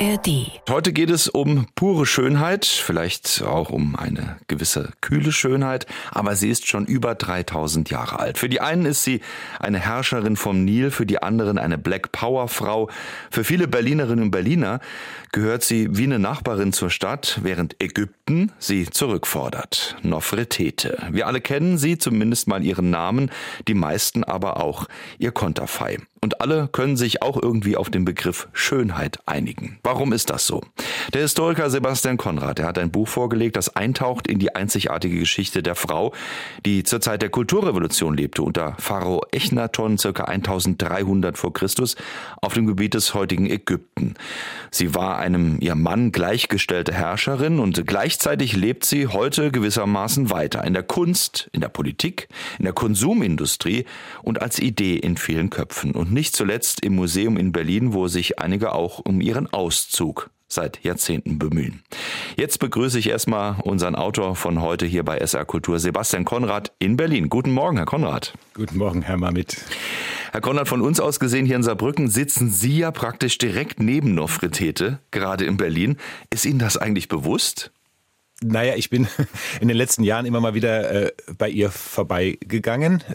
ARD. Heute geht es um pure Schönheit, vielleicht auch um eine gewisse kühle Schönheit, aber sie ist schon über 3000 Jahre alt. Für die einen ist sie eine Herrscherin vom Nil, für die anderen eine Black Power Frau. Für viele Berlinerinnen und Berliner gehört sie wie eine Nachbarin zur Stadt, während Ägypten sie zurückfordert. Nofretete. Wir alle kennen sie, zumindest mal ihren Namen, die meisten aber auch ihr Konterfei. Und alle können sich auch irgendwie auf den Begriff Schönheit einigen. Warum ist das so? Der Historiker Sebastian Konrad, der hat ein Buch vorgelegt, das eintaucht in die einzigartige Geschichte der Frau, die zur Zeit der Kulturrevolution lebte, unter Pharao Echnaton ca. 1300 vor Christus auf dem Gebiet des heutigen Ägypten. Sie war einem ihr Mann gleichgestellte Herrscherin und gleichzeitig lebt sie heute gewissermaßen weiter in der Kunst, in der Politik, in der Konsumindustrie und als Idee in vielen Köpfen. Und nicht zuletzt im Museum in Berlin, wo sich einige auch um ihren Auszug seit Jahrzehnten bemühen. Jetzt begrüße ich erstmal unseren Autor von heute hier bei SR Kultur, Sebastian Konrad in Berlin. Guten Morgen, Herr Konrad. Guten Morgen, Herr Mamit. Herr Konrad, von uns aus gesehen hier in Saarbrücken sitzen Sie ja praktisch direkt neben Nofretete, gerade in Berlin. Ist Ihnen das eigentlich bewusst? Naja, ich bin in den letzten Jahren immer mal wieder bei ihr vorbeigegangen.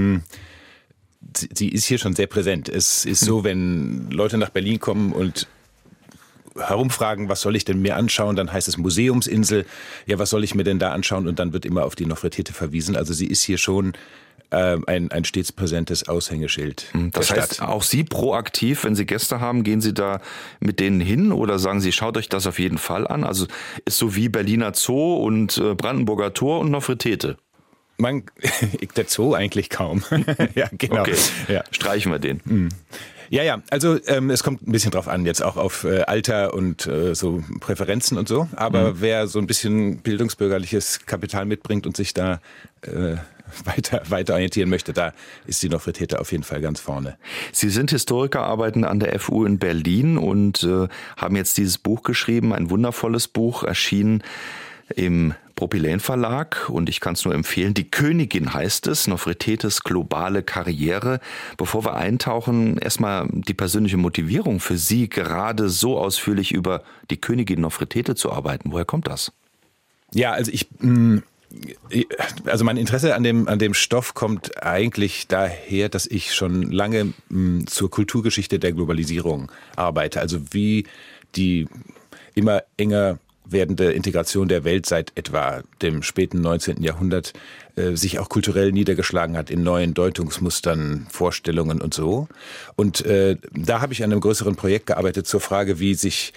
Sie ist hier schon sehr präsent. Es ist so, wenn Leute nach Berlin kommen und herumfragen, was soll ich denn mir anschauen, dann heißt es Museumsinsel. Ja, was soll ich mir denn da anschauen? Und dann wird immer auf die Nofretete verwiesen. Also sie ist hier schon ein stets präsentes Aushängeschild das der heißt, Stadt. auch Sie proaktiv, wenn Sie Gäste haben, gehen Sie da mit denen hin oder sagen Sie, schaut euch das auf jeden Fall an? Also ist so wie Berliner Zoo und Brandenburger Tor und Nofretete. Der Zoo eigentlich kaum. Ja, genau. Okay, ja. Streichen wir den. Ja, also es kommt ein bisschen drauf an, jetzt auch auf Alter und so Präferenzen und so. Aber wer so ein bisschen bildungsbürgerliches Kapital mitbringt und sich da weiter orientieren möchte, da ist die Nofretete auf jeden Fall ganz vorne. Sie sind Historiker, arbeiten an der FU in Berlin und haben jetzt dieses Buch geschrieben, ein wundervolles Buch, erschienen im Propyläen Verlag, und ich kann es nur empfehlen. Die Königin heißt es, Nofretetes globale Karriere. Bevor wir eintauchen, erstmal die persönliche Motivierung für Sie, gerade so ausführlich über die Königin Nofretete zu arbeiten. Woher kommt das? Ja, also mein Interesse an dem Stoff kommt eigentlich daher, dass ich schon lange zur Kulturgeschichte der Globalisierung arbeite. Also wie die immer enger werdende Integration der Welt seit etwa dem späten 19. Jahrhundert sich auch kulturell niedergeschlagen hat in neuen Deutungsmustern, Vorstellungen und so. Und da habe ich an einem größeren Projekt gearbeitet zur Frage, wie sich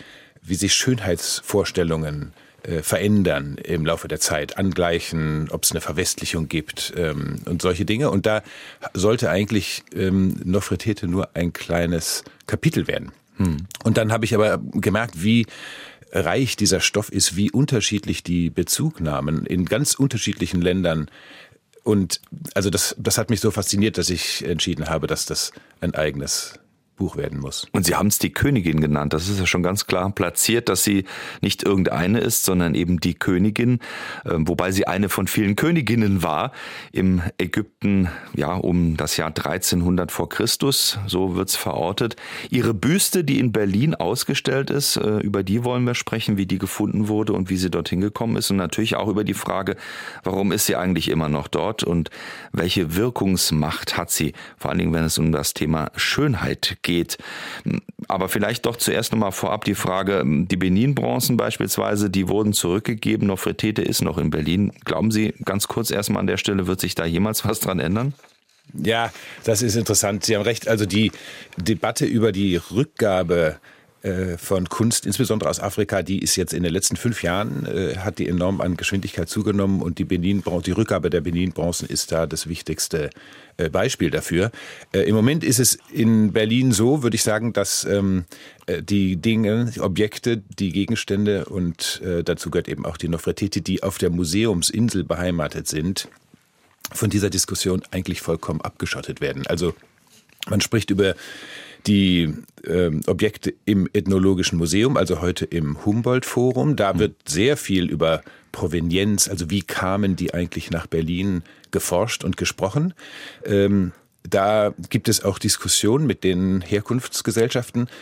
Schönheitsvorstellungen verändern im Laufe der Zeit, angleichen, ob es eine Verwestlichung gibt und solche Dinge. Und da sollte eigentlich Nofretete nur ein kleines Kapitel werden. Und dann habe ich aber gemerkt, wie reich dieser Stoff ist, wie unterschiedlich die Bezugnahmen in ganz unterschiedlichen Ländern. Und also das hat mich so fasziniert, dass ich entschieden habe, dass das ein eigenes Buch werden muss. Und Sie haben es die Königin genannt. Das ist ja schon ganz klar platziert, dass sie nicht irgendeine ist, sondern eben die Königin, wobei sie eine von vielen Königinnen war im Ägypten, ja, um das Jahr 1300 vor Christus, so wird's verortet. Ihre Büste, die in Berlin ausgestellt ist, über die wollen wir sprechen, wie die gefunden wurde und wie sie dorthin gekommen ist, und natürlich auch über die Frage, warum ist sie eigentlich immer noch dort und welche Wirkungsmacht hat sie, vor allen Dingen, wenn es um das Thema Schönheit geht. Aber vielleicht doch zuerst nochmal vorab die Frage, die Benin-Bronzen beispielsweise, die wurden zurückgegeben, Nofretete ist noch in Berlin. Glauben Sie, ganz kurz erstmal an der Stelle, wird sich da jemals was dran ändern? Ja, das ist interessant. Sie haben recht. Also die Debatte über die Rückgabe von Kunst, insbesondere aus Afrika, die ist jetzt in den letzten 5 Jahren, hat die enorm an Geschwindigkeit zugenommen, und die Rückgabe der Benin-Bronzen ist da das wichtigste Beispiel dafür. Im Moment ist es in Berlin so, würde ich sagen, dass die Dinge, die Objekte, die Gegenstände und dazu gehört eben auch die Nofretete, die auf der Museumsinsel beheimatet sind, von dieser Diskussion eigentlich vollkommen abgeschottet werden. Also man spricht über die Objekte im Ethnologischen Museum, also heute im Humboldt-Forum. Da wird sehr viel über Provenienz, also wie kamen die eigentlich nach Berlin, geforscht und gesprochen. Da gibt es auch Diskussionen mit den Herkunftsgesellschaften.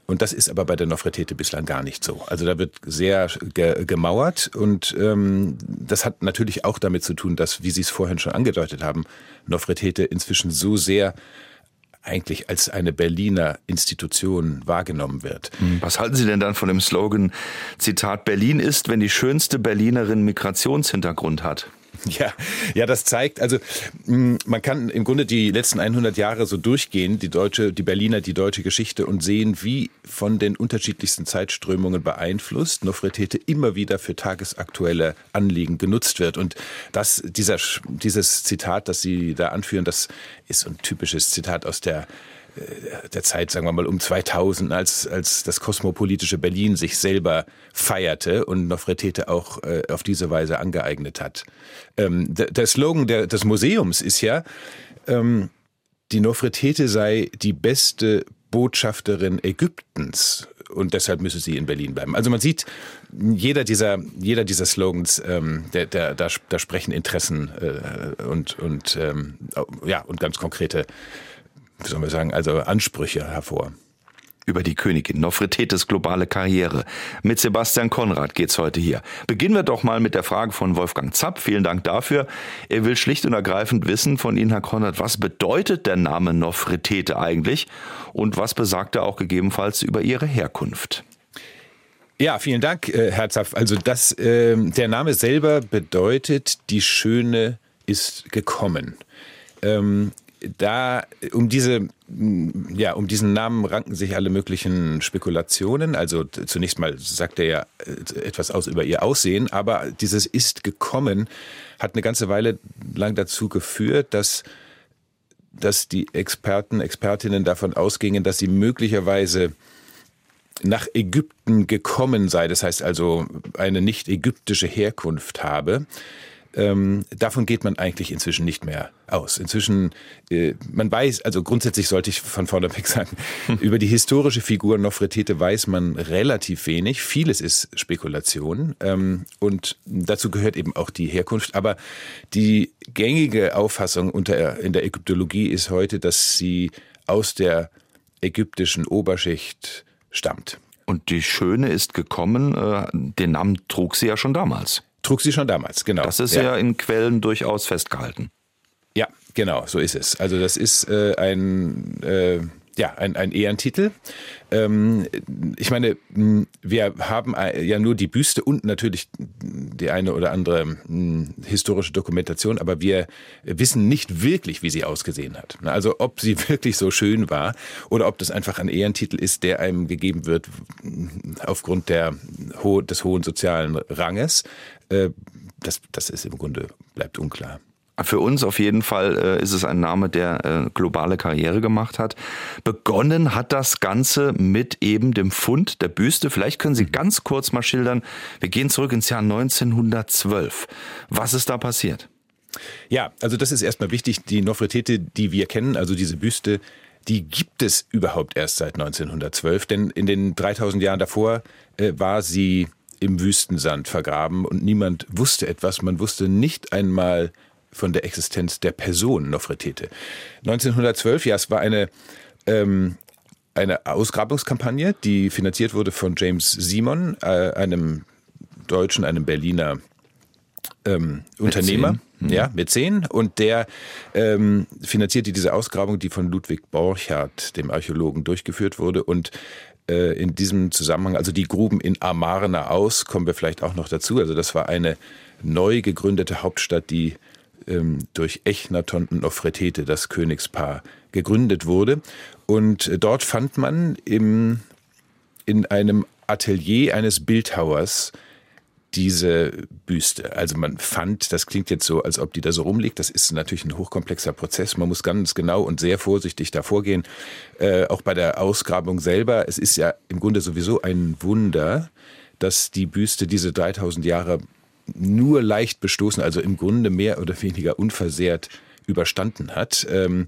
Und das ist aber bei der Nofretete bislang gar nicht so. Also da wird sehr gemauert und das hat natürlich auch damit zu tun, dass, wie Sie es vorhin schon angedeutet haben, Nofretete inzwischen so sehr eigentlich als eine Berliner Institution wahrgenommen wird. Was halten Sie denn dann von dem Slogan, Zitat, Berlin ist, wenn die schönste Berlinerin Migrationshintergrund hat? Ja, das zeigt, also man kann im Grunde die letzten 100 Jahre so durchgehen, die deutsche Geschichte und sehen, wie von den unterschiedlichsten Zeitströmungen beeinflusst Nofretete immer wieder für tagesaktuelle Anliegen genutzt wird. Und dieses Zitat, das Sie da anführen, das ist so ein typisches Zitat aus der Zeit, sagen wir mal, um 2000, als das kosmopolitische Berlin sich selber feierte und Nofretete auch auf diese Weise angeeignet hat. Der Slogan des Museums ist ja, die Nofretete sei die beste Botschafterin Ägyptens und deshalb müsse sie in Berlin bleiben. Also man sieht, jeder dieser Slogans, da sprechen Interessen und ganz konkrete, wie soll man sagen, also Ansprüche hervor. Über die Königin Nofretetes globale Karriere. Mit Sebastian Konrad geht's heute hier. Beginnen wir doch mal mit der Frage von Wolfgang Zapp. Vielen Dank dafür. Er will schlicht und ergreifend wissen von Ihnen, Herr Konrad, was bedeutet der Name Nofretete eigentlich und was besagt er auch gegebenenfalls über ihre Herkunft? Ja, vielen Dank, Herr Zapp. Also der Name selber bedeutet, die Schöne ist gekommen. Um diesen Namen ranken sich alle möglichen Spekulationen. Also zunächst mal sagt er ja etwas aus über ihr Aussehen, aber dieses ist gekommen hat eine ganze Weile lang dazu geführt, dass die Expertinnen davon ausgingen, dass sie möglicherweise nach Ägypten gekommen sei. Das heißt also eine nicht ägyptische Herkunft habe. Davon geht man eigentlich inzwischen nicht mehr aus. Inzwischen, man weiß, also grundsätzlich sollte ich von vorneweg sagen, über die historische Figur Nofretete weiß man relativ wenig. Vieles ist Spekulation und dazu gehört eben auch die Herkunft. Aber die gängige Auffassung in der Ägyptologie ist heute, dass sie aus der ägyptischen Oberschicht stammt. Und die Schöne ist gekommen, den Namen trug sie ja schon damals. Trug sie schon damals, genau. Das ist ja in Quellen durchaus festgehalten. Ja, genau, so ist es. Also das ist ein Ehrentitel. Ich meine, wir haben ja nur die Büste und natürlich die eine oder andere historische Dokumentation, aber wir wissen nicht wirklich, wie sie ausgesehen hat. Also ob sie wirklich so schön war oder ob das einfach ein Ehrentitel ist, der einem gegeben wird aufgrund des hohen sozialen Ranges. Das ist im Grunde, bleibt unklar. Für uns auf jeden Fall ist es ein Name, der globale Karriere gemacht hat. Begonnen hat das Ganze mit eben dem Fund der Büste. Vielleicht können Sie ganz kurz mal schildern, wir gehen zurück ins Jahr 1912. Was ist da passiert? Ja, also das ist erstmal wichtig. Die Nofretete, die wir kennen, also diese Büste, die gibt es überhaupt erst seit 1912. Denn in den 3000 Jahren davor war sie im Wüstensand vergraben und niemand wusste etwas. Man wusste nicht einmal von der Existenz der Person Nofretete. 1912, ja, es war eine Ausgrabungskampagne, die finanziert wurde von James Simon, einem Berliner Unternehmer, Mäzen, und der finanzierte diese Ausgrabung, die von Ludwig Borchardt, dem Archäologen, durchgeführt wurde. Und in diesem Zusammenhang, also die Gruben in Amarna-Aus, kommen wir vielleicht auch noch dazu. Also das war eine neu gegründete Hauptstadt, die durch Echnaton und Nofretete, das Königspaar, gegründet wurde. Und dort fand man in einem Atelier eines Bildhauers diese Büste. Also man fand, das klingt jetzt so, als ob die da so rumliegt. Das ist natürlich ein hochkomplexer Prozess. Man muss ganz genau und sehr vorsichtig da vorgehen. Auch bei der Ausgrabung selber. Es ist ja im Grunde sowieso ein Wunder, dass die Büste diese 3000 Jahre nur leicht bestoßen, also im Grunde mehr oder weniger unversehrt überstanden hat.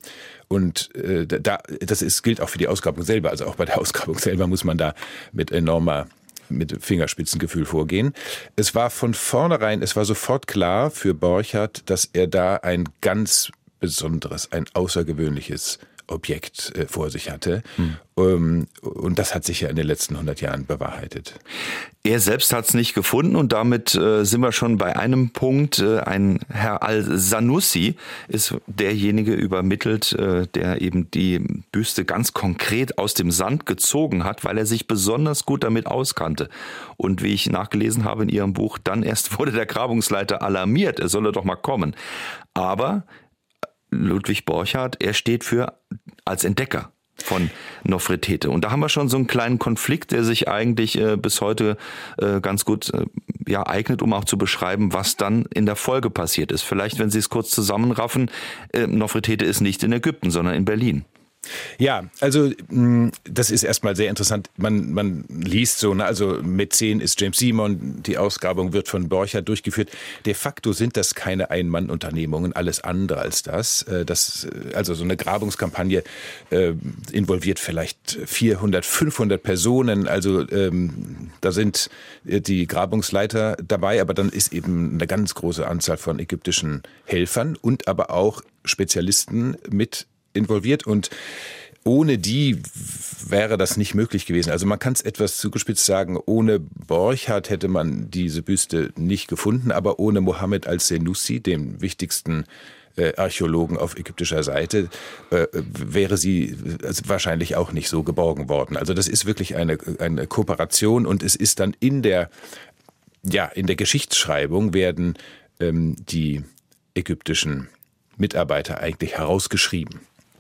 Gilt auch für die Ausgrabung selber. Also auch bei der Ausgrabung selber muss man da mit Fingerspitzengefühl vorgehen. Es war sofort klar für Borchardt, dass er da ein ganz besonderes, ein außergewöhnliches Objekt vor sich hatte. Und das hat sich ja in den letzten 100 Jahren bewahrheitet. Er selbst hat es nicht gefunden und damit sind wir schon bei einem Punkt. Ein Herr Al-Sanussi ist derjenige übermittelt, der eben die Büste ganz konkret aus dem Sand gezogen hat, weil er sich besonders gut damit auskannte. Und wie ich nachgelesen habe in Ihrem Buch, dann erst wurde der Grabungsleiter alarmiert, er solle doch mal kommen. Aber Ludwig Borchardt, er steht als Entdecker von Nofretete. Und da haben wir schon so einen kleinen Konflikt, der sich eigentlich bis heute ganz gut eignet, um auch zu beschreiben, was dann in der Folge passiert ist. Vielleicht, wenn Sie es kurz zusammenraffen, Nofretete ist nicht in Ägypten, sondern in Berlin. Ja, also das ist erstmal sehr interessant. Man liest so, also Mäzen ist James Simon, die Ausgrabung wird von Borchardt durchgeführt. De facto sind das keine Ein-Mann-Unternehmungen, alles andere als das. Also so eine Grabungskampagne involviert vielleicht 400, 500 Personen. Also da sind die Grabungsleiter dabei, aber dann ist eben eine ganz große Anzahl von ägyptischen Helfern und aber auch Spezialisten mit involviert und ohne die wäre das nicht möglich gewesen. Also man kann es etwas zugespitzt sagen, ohne Borchardt hätte man diese Büste nicht gefunden, aber ohne Mohammed al-Senussi, dem wichtigsten Archäologen auf ägyptischer Seite, wäre sie wahrscheinlich auch nicht so geborgen worden. Also das ist wirklich eine Kooperation und es ist dann in der Geschichtsschreibung werden die ägyptischen Mitarbeiter eigentlich herausgeschrieben.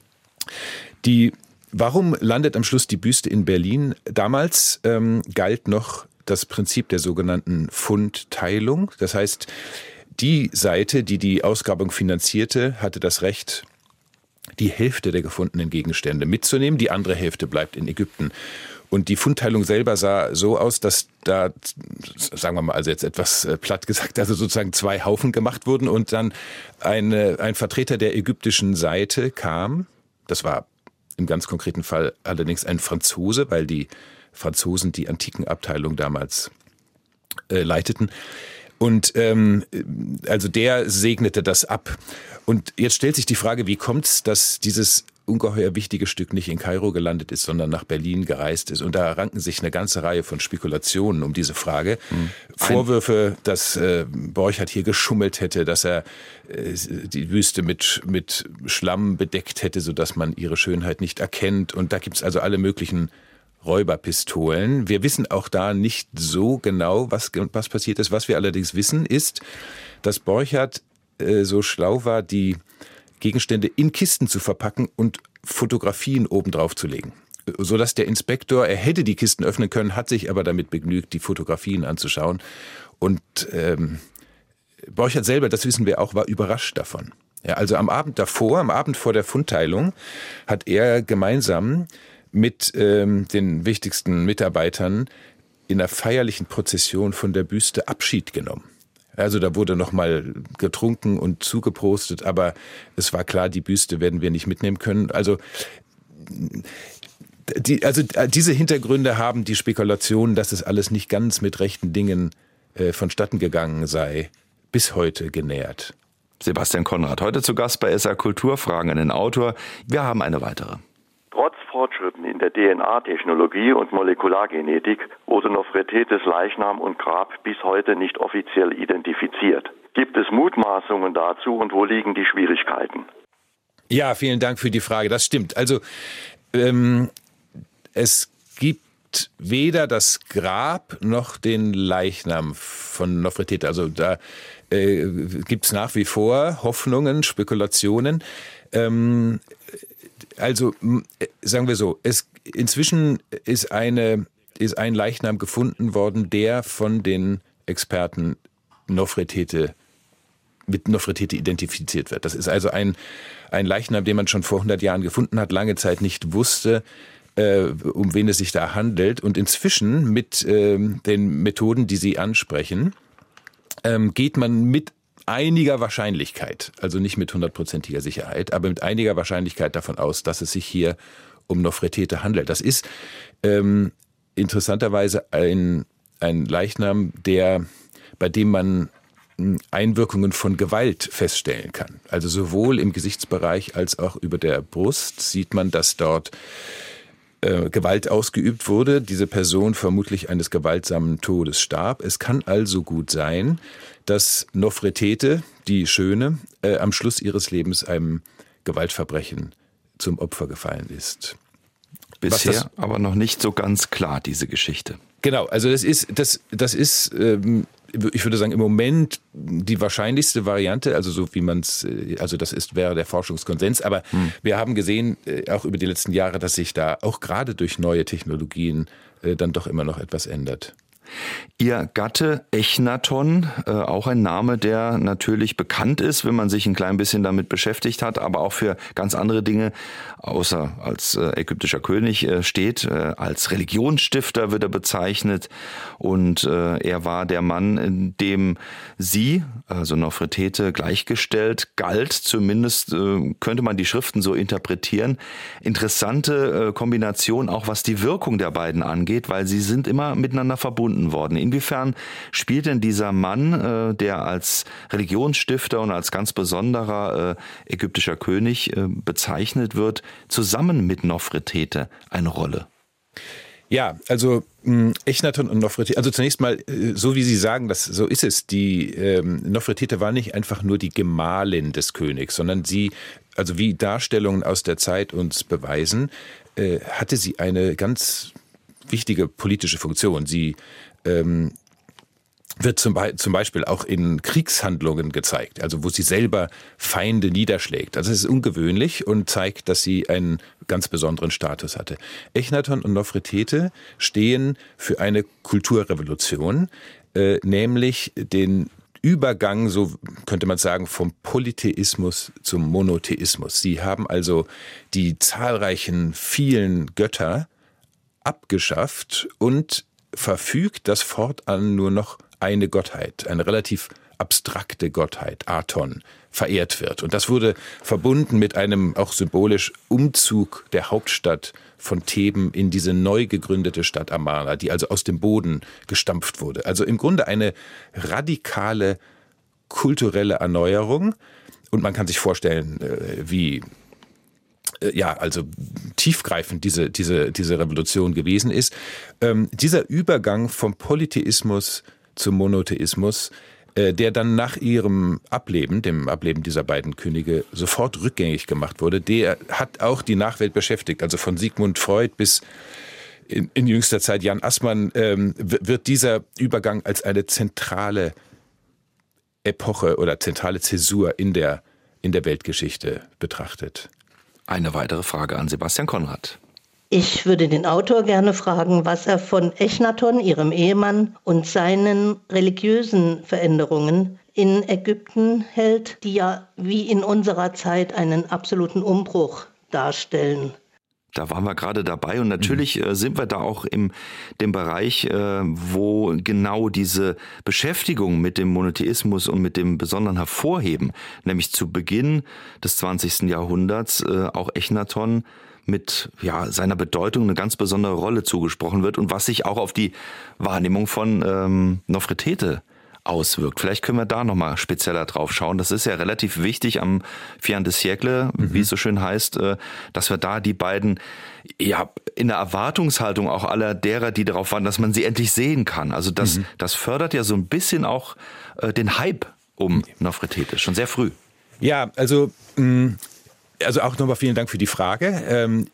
Warum landet am Schluss die Büste in Berlin? Damals galt noch das Prinzip der sogenannten Fundteilung. Das heißt, die Seite, die die Ausgrabung finanzierte, hatte das Recht, die Hälfte der gefundenen Gegenstände mitzunehmen. Die andere Hälfte bleibt in Ägypten. Und die Fundteilung selber sah so aus, dass da, sagen wir mal, also jetzt etwas platt gesagt, also sozusagen 2 Haufen gemacht wurden und dann ein Vertreter der ägyptischen Seite kam. Das war im ganz konkreten Fall allerdings ein Franzose, weil die Franzosen die Antikenabteilung damals leiteten. Und also der segnete das ab. Und jetzt stellt sich die Frage, wie kommt es, dass dieses ungeheuer wichtige Stück nicht in Kairo gelandet ist, sondern nach Berlin gereist ist. Und da ranken sich eine ganze Reihe von Spekulationen um diese Frage. Vorwürfe, dass Borchardt hier geschummelt hätte, dass er die Wüste mit Schlamm bedeckt hätte, sodass man ihre Schönheit nicht erkennt. Und da gibt's also alle möglichen Räuberpistolen. Wir wissen auch da nicht so genau, was passiert ist. Was wir allerdings wissen, ist, dass Borchardt so schlau war, die Gegenstände in Kisten zu verpacken und Fotografien obendrauf zu legen. Sodass der Inspektor, er hätte die Kisten öffnen können, hat sich aber damit begnügt, die Fotografien anzuschauen. Und Borchardt selber, das wissen wir auch, war überrascht davon. Ja, also am Abend vor der Fundteilung, hat er gemeinsam mit den wichtigsten Mitarbeitern in einer feierlichen Prozession von der Büste Abschied genommen. Also da wurde noch mal getrunken und zugeprostet, aber es war klar, die Büste werden wir nicht mitnehmen können. Also diese Hintergründe haben die Spekulation, dass es alles nicht ganz mit rechten Dingen vonstatten gegangen sei, bis heute genährt. Sebastian Konrad, heute zu Gast bei SR Kultur, Fragen an den Autor. Wir haben eine weitere. Trotz Fortschritten in der DNA-Technologie und Molekulargenetik wurde Nofretetes Leichnam und Grab bis heute nicht offiziell identifiziert. Gibt es Mutmaßungen dazu und wo liegen die Schwierigkeiten? Ja, vielen Dank für die Frage. Das stimmt. Also es gibt weder das Grab noch den Leichnam von Nofretete. Also da gibt es nach wie vor Hoffnungen, Spekulationen. Also sagen wir so, inzwischen ist ein Leichnam gefunden worden, der von den Experten mit Nofretete identifiziert wird. Das ist also ein Leichnam, den man schon vor 100 Jahren gefunden hat, lange Zeit nicht wusste, um wen es sich da handelt. Und inzwischen mit den Methoden, die Sie ansprechen, geht man mit einiger Wahrscheinlichkeit, also nicht mit 100%iger Sicherheit, aber mit einiger Wahrscheinlichkeit davon aus, dass es sich hier um Nofretete handelt. Das ist interessanterweise ein Leichnam, bei dem man Einwirkungen von Gewalt feststellen kann. Also sowohl im Gesichtsbereich als auch über der Brust sieht man, dass dort Gewalt ausgeübt wurde, diese Person vermutlich eines gewaltsamen Todes starb. Es kann also gut sein, dass Nofretete, die Schöne, am Schluss ihres Lebens einem Gewaltverbrechen zum Opfer gefallen ist. Bisher aber noch nicht so ganz klar, diese Geschichte. Genau, also das ist, ich würde sagen, im Moment die wahrscheinlichste Variante, also so wie man es, also wäre der Forschungskonsens, aber wir haben gesehen, auch über die letzten Jahre, dass sich da auch gerade durch neue Technologien dann doch immer noch etwas ändert. Ihr Gatte Echnaton, auch ein Name, der natürlich bekannt ist, wenn man sich ein klein bisschen damit beschäftigt hat, aber auch für ganz andere Dinge, außer als ägyptischer König steht. Als Religionsstifter wird er bezeichnet und er war der Mann, dem sie, also Nofretete, gleichgestellt galt. Zumindest könnte man die Schriften so interpretieren. Interessante Kombination, auch was die Wirkung der beiden angeht, weil sie sind immer miteinander verbunden worden. Inwiefern spielt denn dieser Mann, der als Religionsstifter und als ganz besonderer ägyptischer König bezeichnet wird, zusammen mit Nofretete eine Rolle? Ja, also Echnaton und Nofretete, also zunächst mal, so wie Sie sagen, so ist es. Die Nofretete war nicht einfach nur die Gemahlin des Königs, sondern sie, also wie Darstellungen aus der Zeit uns beweisen, hatte sie eine ganz wichtige politische Funktion. Sie wird zum Beispiel auch in Kriegshandlungen gezeigt, also wo sie selber Feinde niederschlägt. Also es ist ungewöhnlich und zeigt, dass sie einen ganz besonderen Status hatte. Echnaton und Nofretete stehen für eine Kulturrevolution, nämlich den Übergang, so könnte man sagen, vom Polytheismus zum Monotheismus. Sie haben also die zahlreichen, vielen Götter abgeschafft und verfügt, dass fortan nur noch eine Gottheit, eine relativ abstrakte Gottheit, Aton, verehrt wird. Und das wurde verbunden mit einem auch symbolisch Umzug der Hauptstadt von Theben in diese neu gegründete Stadt Amarna, die also aus dem Boden gestampft wurde. Also im Grunde eine radikale kulturelle Erneuerung. Und man kann sich vorstellen, wie also tiefgreifend diese Revolution gewesen ist. Dieser Übergang vom Polytheismus zum Monotheismus, der dann nach ihrem Ableben, dem Ableben dieser beiden Könige, sofort rückgängig gemacht wurde, der hat auch die Nachwelt beschäftigt. Also von Sigmund Freud bis in jüngster Zeit Jan Assmann wird dieser Übergang als eine zentrale Epoche oder zentrale Zäsur in der Weltgeschichte betrachtet. Eine weitere Frage an Sebastian Konrad. Ich würde den Autor gerne fragen, was er von Echnaton, ihrem Ehemann, und seinen religiösen Veränderungen in Ägypten hält, die ja wie in unserer Zeit einen absoluten Umbruch darstellen. Da waren wir gerade dabei und natürlich sind wir da auch in dem Bereich, wo genau diese Beschäftigung mit dem Monotheismus und mit dem besonderen Hervorheben, nämlich zu Beginn des 20. Jahrhunderts auch Echnaton mit seiner Bedeutung eine ganz besondere Rolle zugesprochen wird und was sich auch auf die Wahrnehmung von Nofretete auswirkt. Vielleicht können wir da nochmal spezieller drauf schauen. Das ist ja relativ wichtig am Fin de Siècle, wie es so schön heißt, dass wir da die beiden in der Erwartungshaltung auch aller derer, die darauf warten, dass man sie endlich sehen kann. Also das fördert ja so ein bisschen auch den Hype um Nofretete, schon sehr früh. Ja, also auch nochmal vielen Dank für die Frage.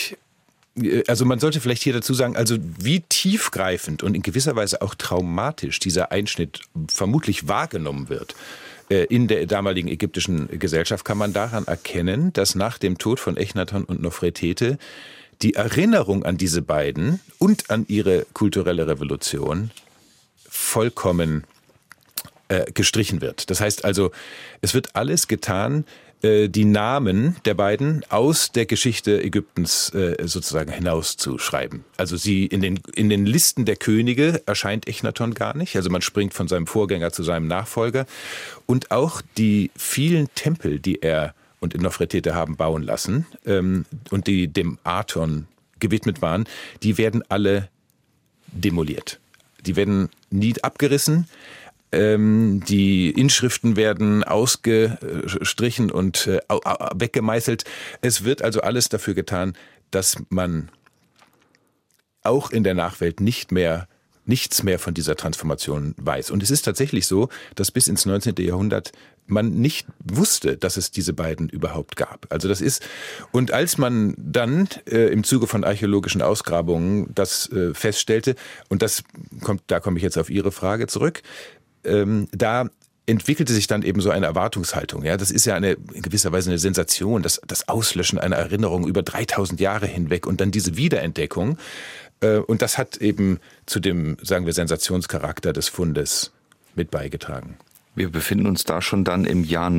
Also man sollte vielleicht hier dazu sagen, also wie tiefgreifend und in gewisser Weise auch traumatisch dieser Einschnitt vermutlich wahrgenommen wird in der damaligen ägyptischen Gesellschaft, kann man daran erkennen, dass nach dem Tod von Echnaton und Nofretete die Erinnerung an diese beiden und an ihre kulturelle Revolution vollkommen gestrichen wird. Das heißt also, es wird alles getan, die Namen der beiden aus der Geschichte Ägyptens sozusagen hinauszuschreiben. Also sie in den Listen der Könige erscheint Echnaton gar nicht. Also man springt von seinem Vorgänger zu seinem Nachfolger. Und auch die vielen Tempel, die er und Nofretete haben bauen lassen und die dem Aton gewidmet waren, die werden alle demoliert. Die werden nie abgerissen. Die Inschriften werden ausgestrichen und weggemeißelt. Es wird also alles dafür getan, dass man auch in der Nachwelt nichts mehr von dieser Transformation weiß. Und es ist tatsächlich so, dass bis ins 19. Jahrhundert man nicht wusste, dass es diese beiden überhaupt gab. Also das ist, und als man dann im Zuge von archäologischen Ausgrabungen das feststellte, und da komme ich jetzt auf Ihre Frage zurück, da entwickelte sich dann eben so eine Erwartungshaltung. Ja, das ist ja in gewisser Weise eine Sensation, das Auslöschen einer Erinnerung über 3000 Jahre hinweg und dann diese Wiederentdeckung. Und das hat eben zu dem, sagen wir, Sensationscharakter des Fundes mit beigetragen. Wir befinden uns da schon dann im Jahr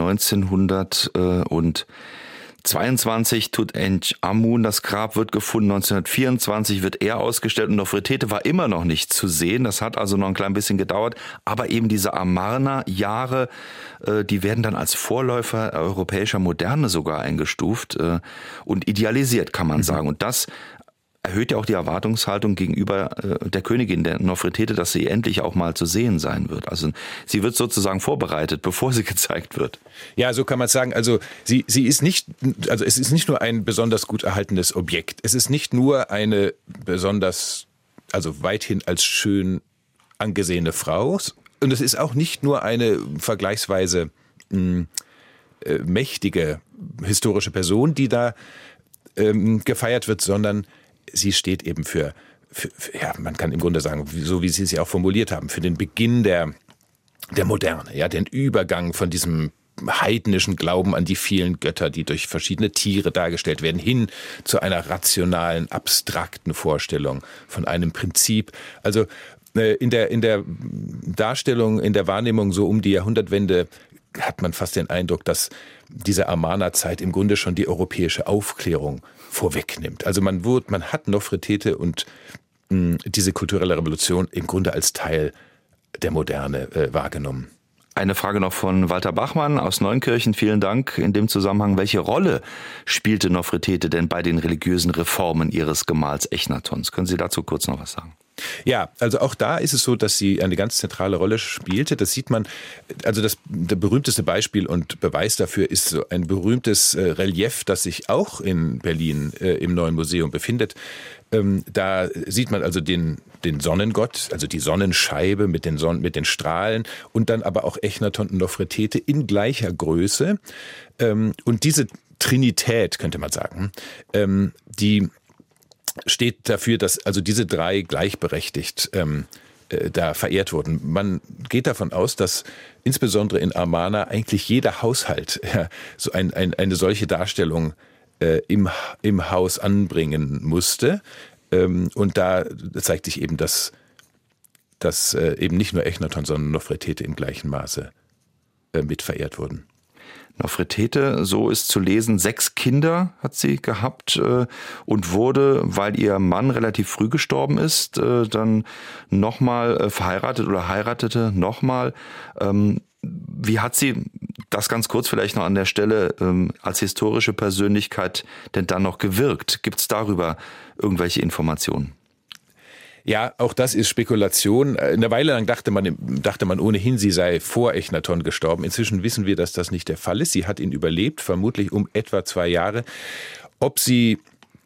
1922. Tutanchamun, das Grab wird gefunden. 1924 wird er ausgestellt und Nofretete war immer noch nicht zu sehen. Das hat also noch ein klein bisschen gedauert. Aber eben diese Amarna-Jahre, die werden dann als Vorläufer europäischer Moderne sogar eingestuft und idealisiert, kann man sagen. Und das erhöht ja auch die Erwartungshaltung gegenüber der Königin, der Nofretete, dass sie endlich auch mal zu sehen sein wird. Also sie wird sozusagen vorbereitet, bevor sie gezeigt wird. Ja, so kann man sagen. Also sie ist nicht, also es ist nicht nur ein besonders gut erhaltenes Objekt. Es ist nicht nur eine besonders, also weithin als schön angesehene Frau. Und es ist auch nicht nur eine vergleichsweise mächtige historische Person, die da gefeiert wird, sondern sie steht eben für, ja, man kann im Grunde sagen, so wie Sie es ja auch formuliert haben, für den Beginn der Moderne, ja, den Übergang von diesem heidnischen Glauben an die vielen Götter, die durch verschiedene Tiere dargestellt werden, hin zu einer rationalen, abstrakten Vorstellung von einem Prinzip. Also in der Darstellung, in der Wahrnehmung so um die Jahrhundertwende hat man fast den Eindruck, dass diese Amarna-Zeit im Grunde schon die europäische Aufklärung vorwegnimmt. Also man hat Nofretete und diese kulturelle Revolution im Grunde als Teil der Moderne wahrgenommen. Eine Frage noch von Walter Bachmann aus Neunkirchen. Vielen Dank. In dem Zusammenhang, welche Rolle spielte Nofretete denn bei den religiösen Reformen ihres Gemahls Echnatons? Können Sie dazu kurz noch was sagen? Ja, also auch da ist es so, dass sie eine ganz zentrale Rolle spielte. Das sieht man, also der berühmteste Beispiel und Beweis dafür ist so ein berühmtes Relief, das sich auch in Berlin im Neuen Museum befindet. Da sieht man also den Sonnengott, also die Sonnenscheibe mit den Strahlen und dann aber auch Echnaton und Nofretete in gleicher Größe. Und diese Trinität, könnte man sagen, die steht dafür, dass also diese drei gleichberechtigt da verehrt wurden. Man geht davon aus, dass insbesondere in Amarna eigentlich jeder Haushalt so eine solche Darstellung im Haus anbringen musste. Und da zeigt sich eben, dass eben nicht nur Echnaton, sondern Nofretete im gleichen Maße mit verehrt wurden. Nofretete, so ist zu lesen, 6 Kinder hat sie gehabt und wurde, weil ihr Mann relativ früh gestorben ist, dann nochmal verheiratet oder heiratete nochmal. Wie hat sie, das ganz kurz vielleicht noch an der Stelle, als historische Persönlichkeit denn dann noch gewirkt? Gibt es darüber irgendwelche Informationen? Ja, auch das ist Spekulation. Eine Weile lang dachte man ohnehin, sie sei vor Echnaton gestorben. Inzwischen wissen wir, dass das nicht der Fall ist. Sie hat ihn überlebt, vermutlich um etwa 2 Jahre. Ob sie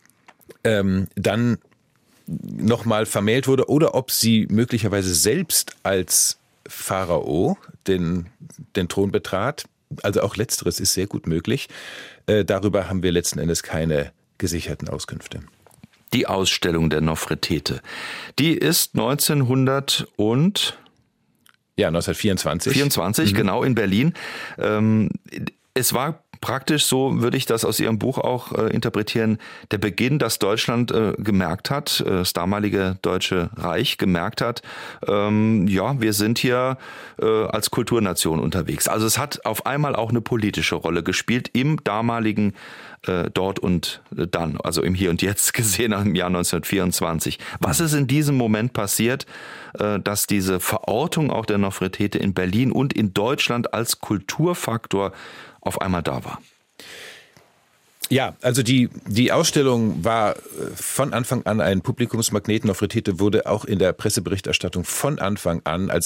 dann nochmal vermählt wurde oder ob sie möglicherweise selbst als Pharao den Thron betrat, also auch Letzteres ist sehr gut möglich. Darüber haben wir letzten Endes keine gesicherten Auskünfte. Die Ausstellung der Nofretete, die ist 1924, genau, in Berlin. Es war praktisch, so würde ich das aus Ihrem Buch auch interpretieren, der Beginn, dass Deutschland gemerkt hat, das damalige Deutsche Reich gemerkt hat, wir sind hier als Kulturnation unterwegs. Also es hat auf einmal auch eine politische Rolle gespielt im damaligen Dort und Dann, also im Hier und Jetzt gesehen im Jahr 1924. Was ist in diesem Moment passiert, dass diese Verortung auch der Nofretete in Berlin und in Deutschland als Kulturfaktor auf einmal da war? Ja, also die Ausstellung war von Anfang an ein Publikumsmagnet. Nofretete wurde auch in der Presseberichterstattung von Anfang an als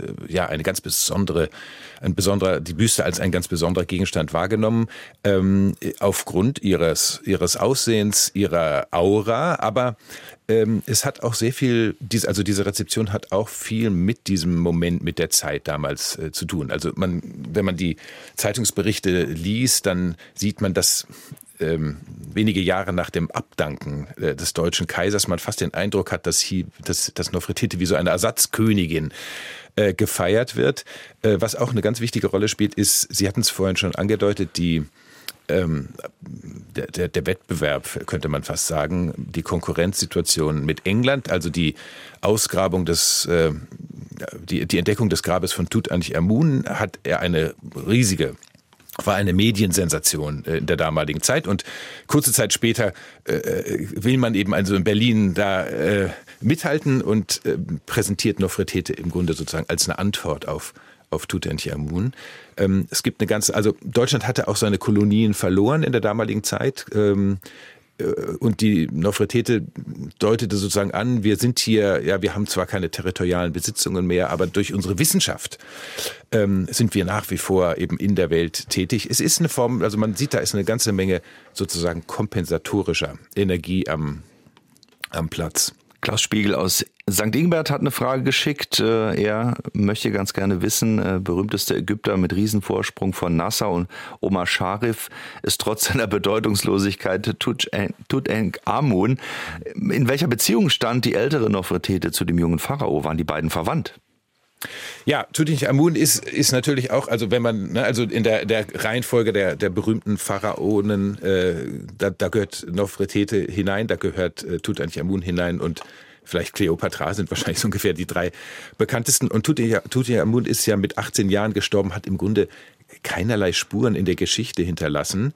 die Büste als ein ganz besonderer Gegenstand wahrgenommen, aufgrund ihres Aussehens, ihrer Aura, aber es hat auch sehr viel, diese Rezeption hat auch viel mit diesem Moment, mit der Zeit damals zu tun. Also wenn man die Zeitungsberichte liest, dann sieht man, dass wenige Jahre nach dem Abdanken des deutschen Kaisers man fast den Eindruck hat, dass Nofretete wie so eine Ersatzkönigin gefeiert wird. Was auch eine ganz wichtige Rolle spielt, ist, Sie hatten es vorhin schon angedeutet, der Wettbewerb, könnte man fast sagen, die Konkurrenzsituation mit England, also die Ausgrabung die Entdeckung des Grabes von Tutanchamun war eine Mediensensation in der damaligen Zeit, und kurze Zeit später will man eben also in Berlin da mithalten und präsentiert Nofretete im Grunde sozusagen als eine Antwort auf Tutanchamun. Es gibt Deutschland hatte auch seine Kolonien verloren in der damaligen Zeit, und die Nofretete deutete sozusagen an, wir haben zwar keine territorialen Besitzungen mehr, aber durch unsere Wissenschaft sind wir nach wie vor eben in der Welt tätig. Es ist eine Form, also man sieht, da ist eine ganze Menge sozusagen kompensatorischer Energie am Platz. Klaus Spiegel aus St. Ingbert hat eine Frage geschickt. Er möchte ganz gerne wissen, berühmteste Ägypter mit Riesenvorsprung von Nasser und Omar Scharif ist trotz seiner Bedeutungslosigkeit Tutanchamun. In welcher Beziehung stand die ältere Nofretete zu dem jungen Pharao? Waren die beiden verwandt? Ja, Tutanchamun ist natürlich auch, also wenn man, also in der Reihenfolge der berühmten Pharaonen, da gehört Nofretete hinein, da gehört Tutanchamun hinein und vielleicht Kleopatra sind wahrscheinlich so ungefähr die drei bekanntesten. Und Tutanchamun ist ja mit 18 Jahren gestorben, hat im Grunde keinerlei Spuren in der Geschichte hinterlassen.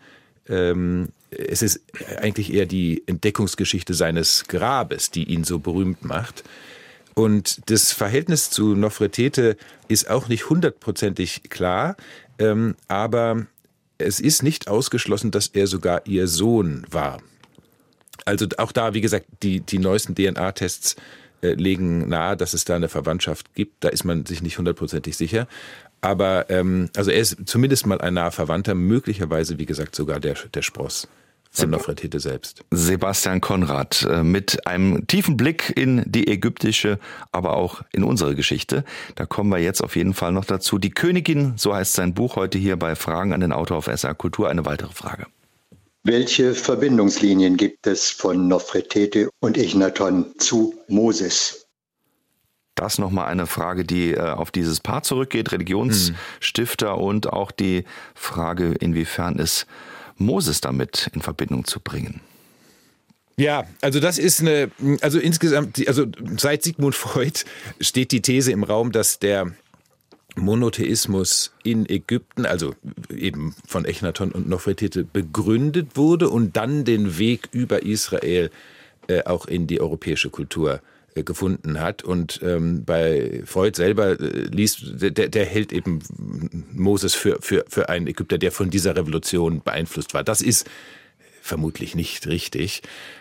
Es ist eigentlich eher die Entdeckungsgeschichte seines Grabes, die ihn so berühmt macht. Und das Verhältnis zu Nofretete ist auch nicht 100%ig klar, aber es ist nicht ausgeschlossen, dass er sogar ihr Sohn war. Also auch da, wie gesagt, die neuesten DNA-Tests legen nahe, dass es da eine Verwandtschaft gibt. Da ist man sich nicht 100%ig sicher. Aber also er ist zumindest mal ein naher Verwandter, möglicherweise, wie gesagt, sogar der Spross von Nofretete selbst. Sebastian Konrad mit einem tiefen Blick in die ägyptische, aber auch in unsere Geschichte. Da kommen wir jetzt auf jeden Fall noch dazu. Die Königin, so heißt sein Buch, heute hier bei Fragen an den Autor auf SR Kultur. Eine weitere Frage. Welche Verbindungslinien gibt es von Nofretete und Echnaton zu Moses? Das nochmal eine Frage, die auf dieses Paar zurückgeht, Religionsstifter, und auch die Frage, inwiefern Moses damit in Verbindung zu bringen. Ja, also das ist insgesamt, seit Sigmund Freud steht die These im Raum, dass der Monotheismus in Ägypten, also eben von Echnaton und Nofretete, begründet wurde und dann den Weg über Israel auch in die europäische Kultur gefunden hat. Und bei Freud selber der hält eben Moses für einen Ägypter, der von dieser Revolution beeinflusst war. Das ist vermutlich nicht richtig,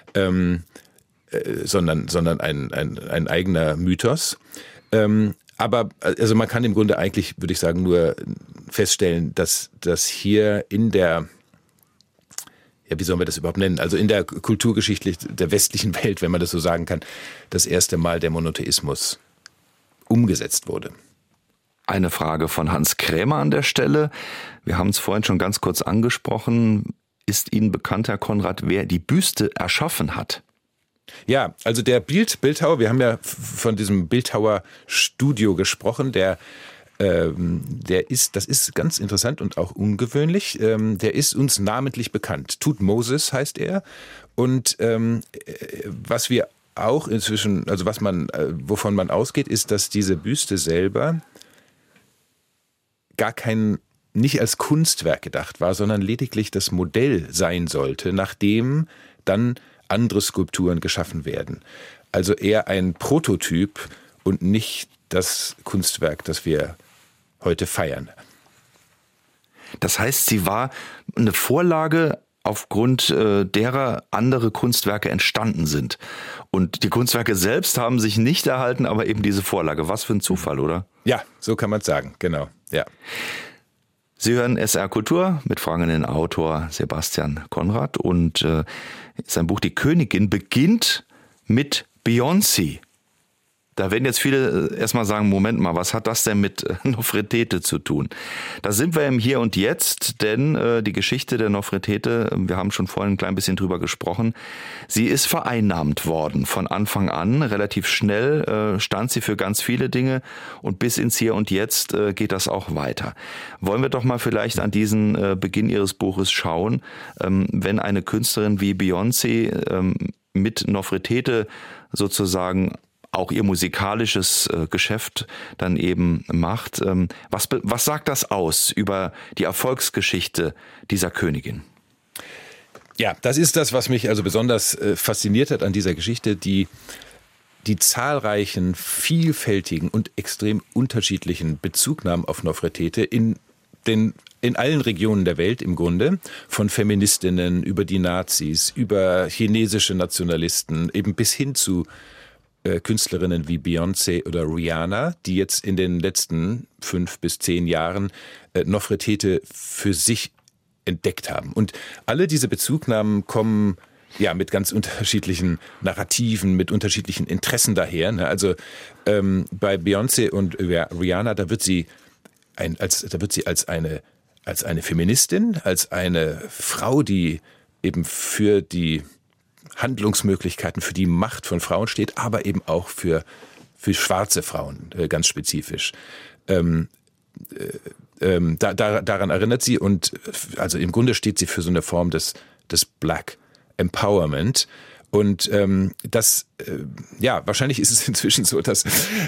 sondern ein eigener Mythos. Aber also man kann im Grunde eigentlich, würde ich sagen, nur feststellen, dass hier in der, wie sollen wir das überhaupt nennen, also in der Kulturgeschichte der westlichen Welt, wenn man das so sagen kann, das erste Mal der Monotheismus umgesetzt wurde. Eine Frage von Hans Krämer an der Stelle. Wir haben es vorhin schon ganz kurz angesprochen. Ist Ihnen bekannt, Herr Konrad, wer die Büste erschaffen hat? Ja, also der Bildhauer, wir haben ja von diesem Bildhauerstudio gesprochen, das ist ganz interessant und auch ungewöhnlich, der ist uns namentlich bekannt. Tutmosis heißt er, und was wir auch inzwischen, also wovon man ausgeht, ist, dass diese Büste selber nicht als Kunstwerk gedacht war, sondern lediglich das Modell sein sollte, nachdem dann andere Skulpturen geschaffen werden. Also eher ein Prototyp und nicht das Kunstwerk, das wir heute feiern. Das heißt, sie war eine Vorlage aufgrund derer andere Kunstwerke entstanden sind. Und die Kunstwerke selbst haben sich nicht erhalten, aber eben diese Vorlage. Was für ein Zufall, oder? Ja, so kann man es sagen, genau, ja. Sie hören SR Kultur mit Fragen an den Autor Sebastian Konrad und sein Buch Die Königin beginnt mit Beyoncé. Da werden jetzt viele erstmal sagen, Moment mal, was hat das denn mit Nofretete zu tun? Da sind wir im Hier und Jetzt, denn die Geschichte der Nofretete, wir haben schon vorhin ein klein bisschen drüber gesprochen, sie ist vereinnahmt worden von Anfang an. Relativ schnell stand sie für ganz viele Dinge und bis ins Hier und Jetzt geht das auch weiter. Wollen wir doch mal vielleicht an diesen Beginn Ihres Buches schauen, wenn eine Künstlerin wie Beyoncé mit Nofretete sozusagen auch ihr musikalisches Geschäft dann eben macht. Was sagt das aus über die Erfolgsgeschichte dieser Königin? Ja, das ist das, was mich also besonders fasziniert hat an dieser Geschichte, die zahlreichen, vielfältigen und extrem unterschiedlichen Bezugnahmen auf Nofretete in allen Regionen der Welt im Grunde, von Feministinnen über die Nazis, über chinesische Nationalisten, eben bis hin zu Künstlerinnen wie Beyoncé oder Rihanna, die jetzt in den letzten 5 bis 10 Jahren Nofretete für sich entdeckt haben. Und alle diese Bezugnahmen kommen ja mit ganz unterschiedlichen Narrativen, mit unterschiedlichen Interessen daher. Also bei Beyoncé und Rihanna, da wird sie als eine Feministin, als eine Frau, die eben für die Handlungsmöglichkeiten, für die Macht von Frauen steht, aber eben auch für schwarze Frauen ganz spezifisch. Daran erinnert sie und also im Grunde steht sie für so eine Form des Black Empowerment. Und wahrscheinlich ist es inzwischen so, dass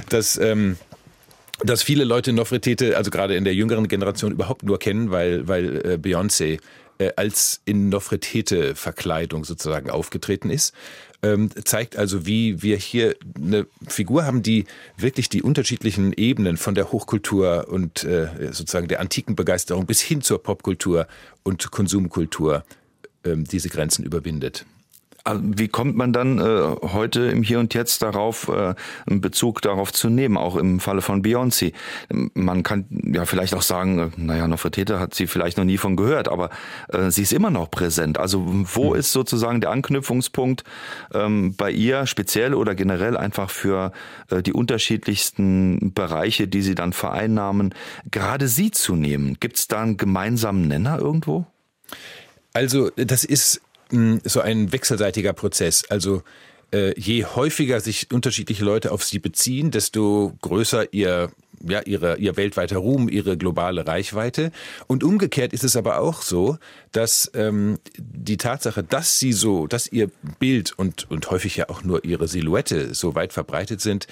viele Leute Nofretete, also gerade in der jüngeren Generation, überhaupt nur kennen, weil Beyoncé als in Nofretete-Verkleidung sozusagen aufgetreten ist. Zeigt also, wie wir hier eine Figur haben, die wirklich die unterschiedlichen Ebenen von der Hochkultur und sozusagen der antiken Begeisterung bis hin zur Popkultur und Konsumkultur diese Grenzen überwindet. Wie kommt man dann heute im Hier und Jetzt darauf, einen Bezug darauf zu nehmen, auch im Falle von Beyoncé? Man kann ja vielleicht auch sagen, Nofretete hat sie vielleicht noch nie von gehört, aber sie ist immer noch präsent. Also wo ist sozusagen der Anknüpfungspunkt bei ihr speziell oder generell einfach für die unterschiedlichsten Bereiche, die sie dann vereinnahmen, gerade sie zu nehmen? Gibt es da einen gemeinsamen Nenner irgendwo? Also das ist so ein wechselseitiger Prozess. Also je häufiger sich unterschiedliche Leute auf sie beziehen, desto größer ihr weltweiter Ruhm, ihre globale Reichweite. Und umgekehrt ist es aber auch so, dass die Tatsache, dass ihr Bild und häufig ja auch nur ihre Silhouette so weit verbreitet sind,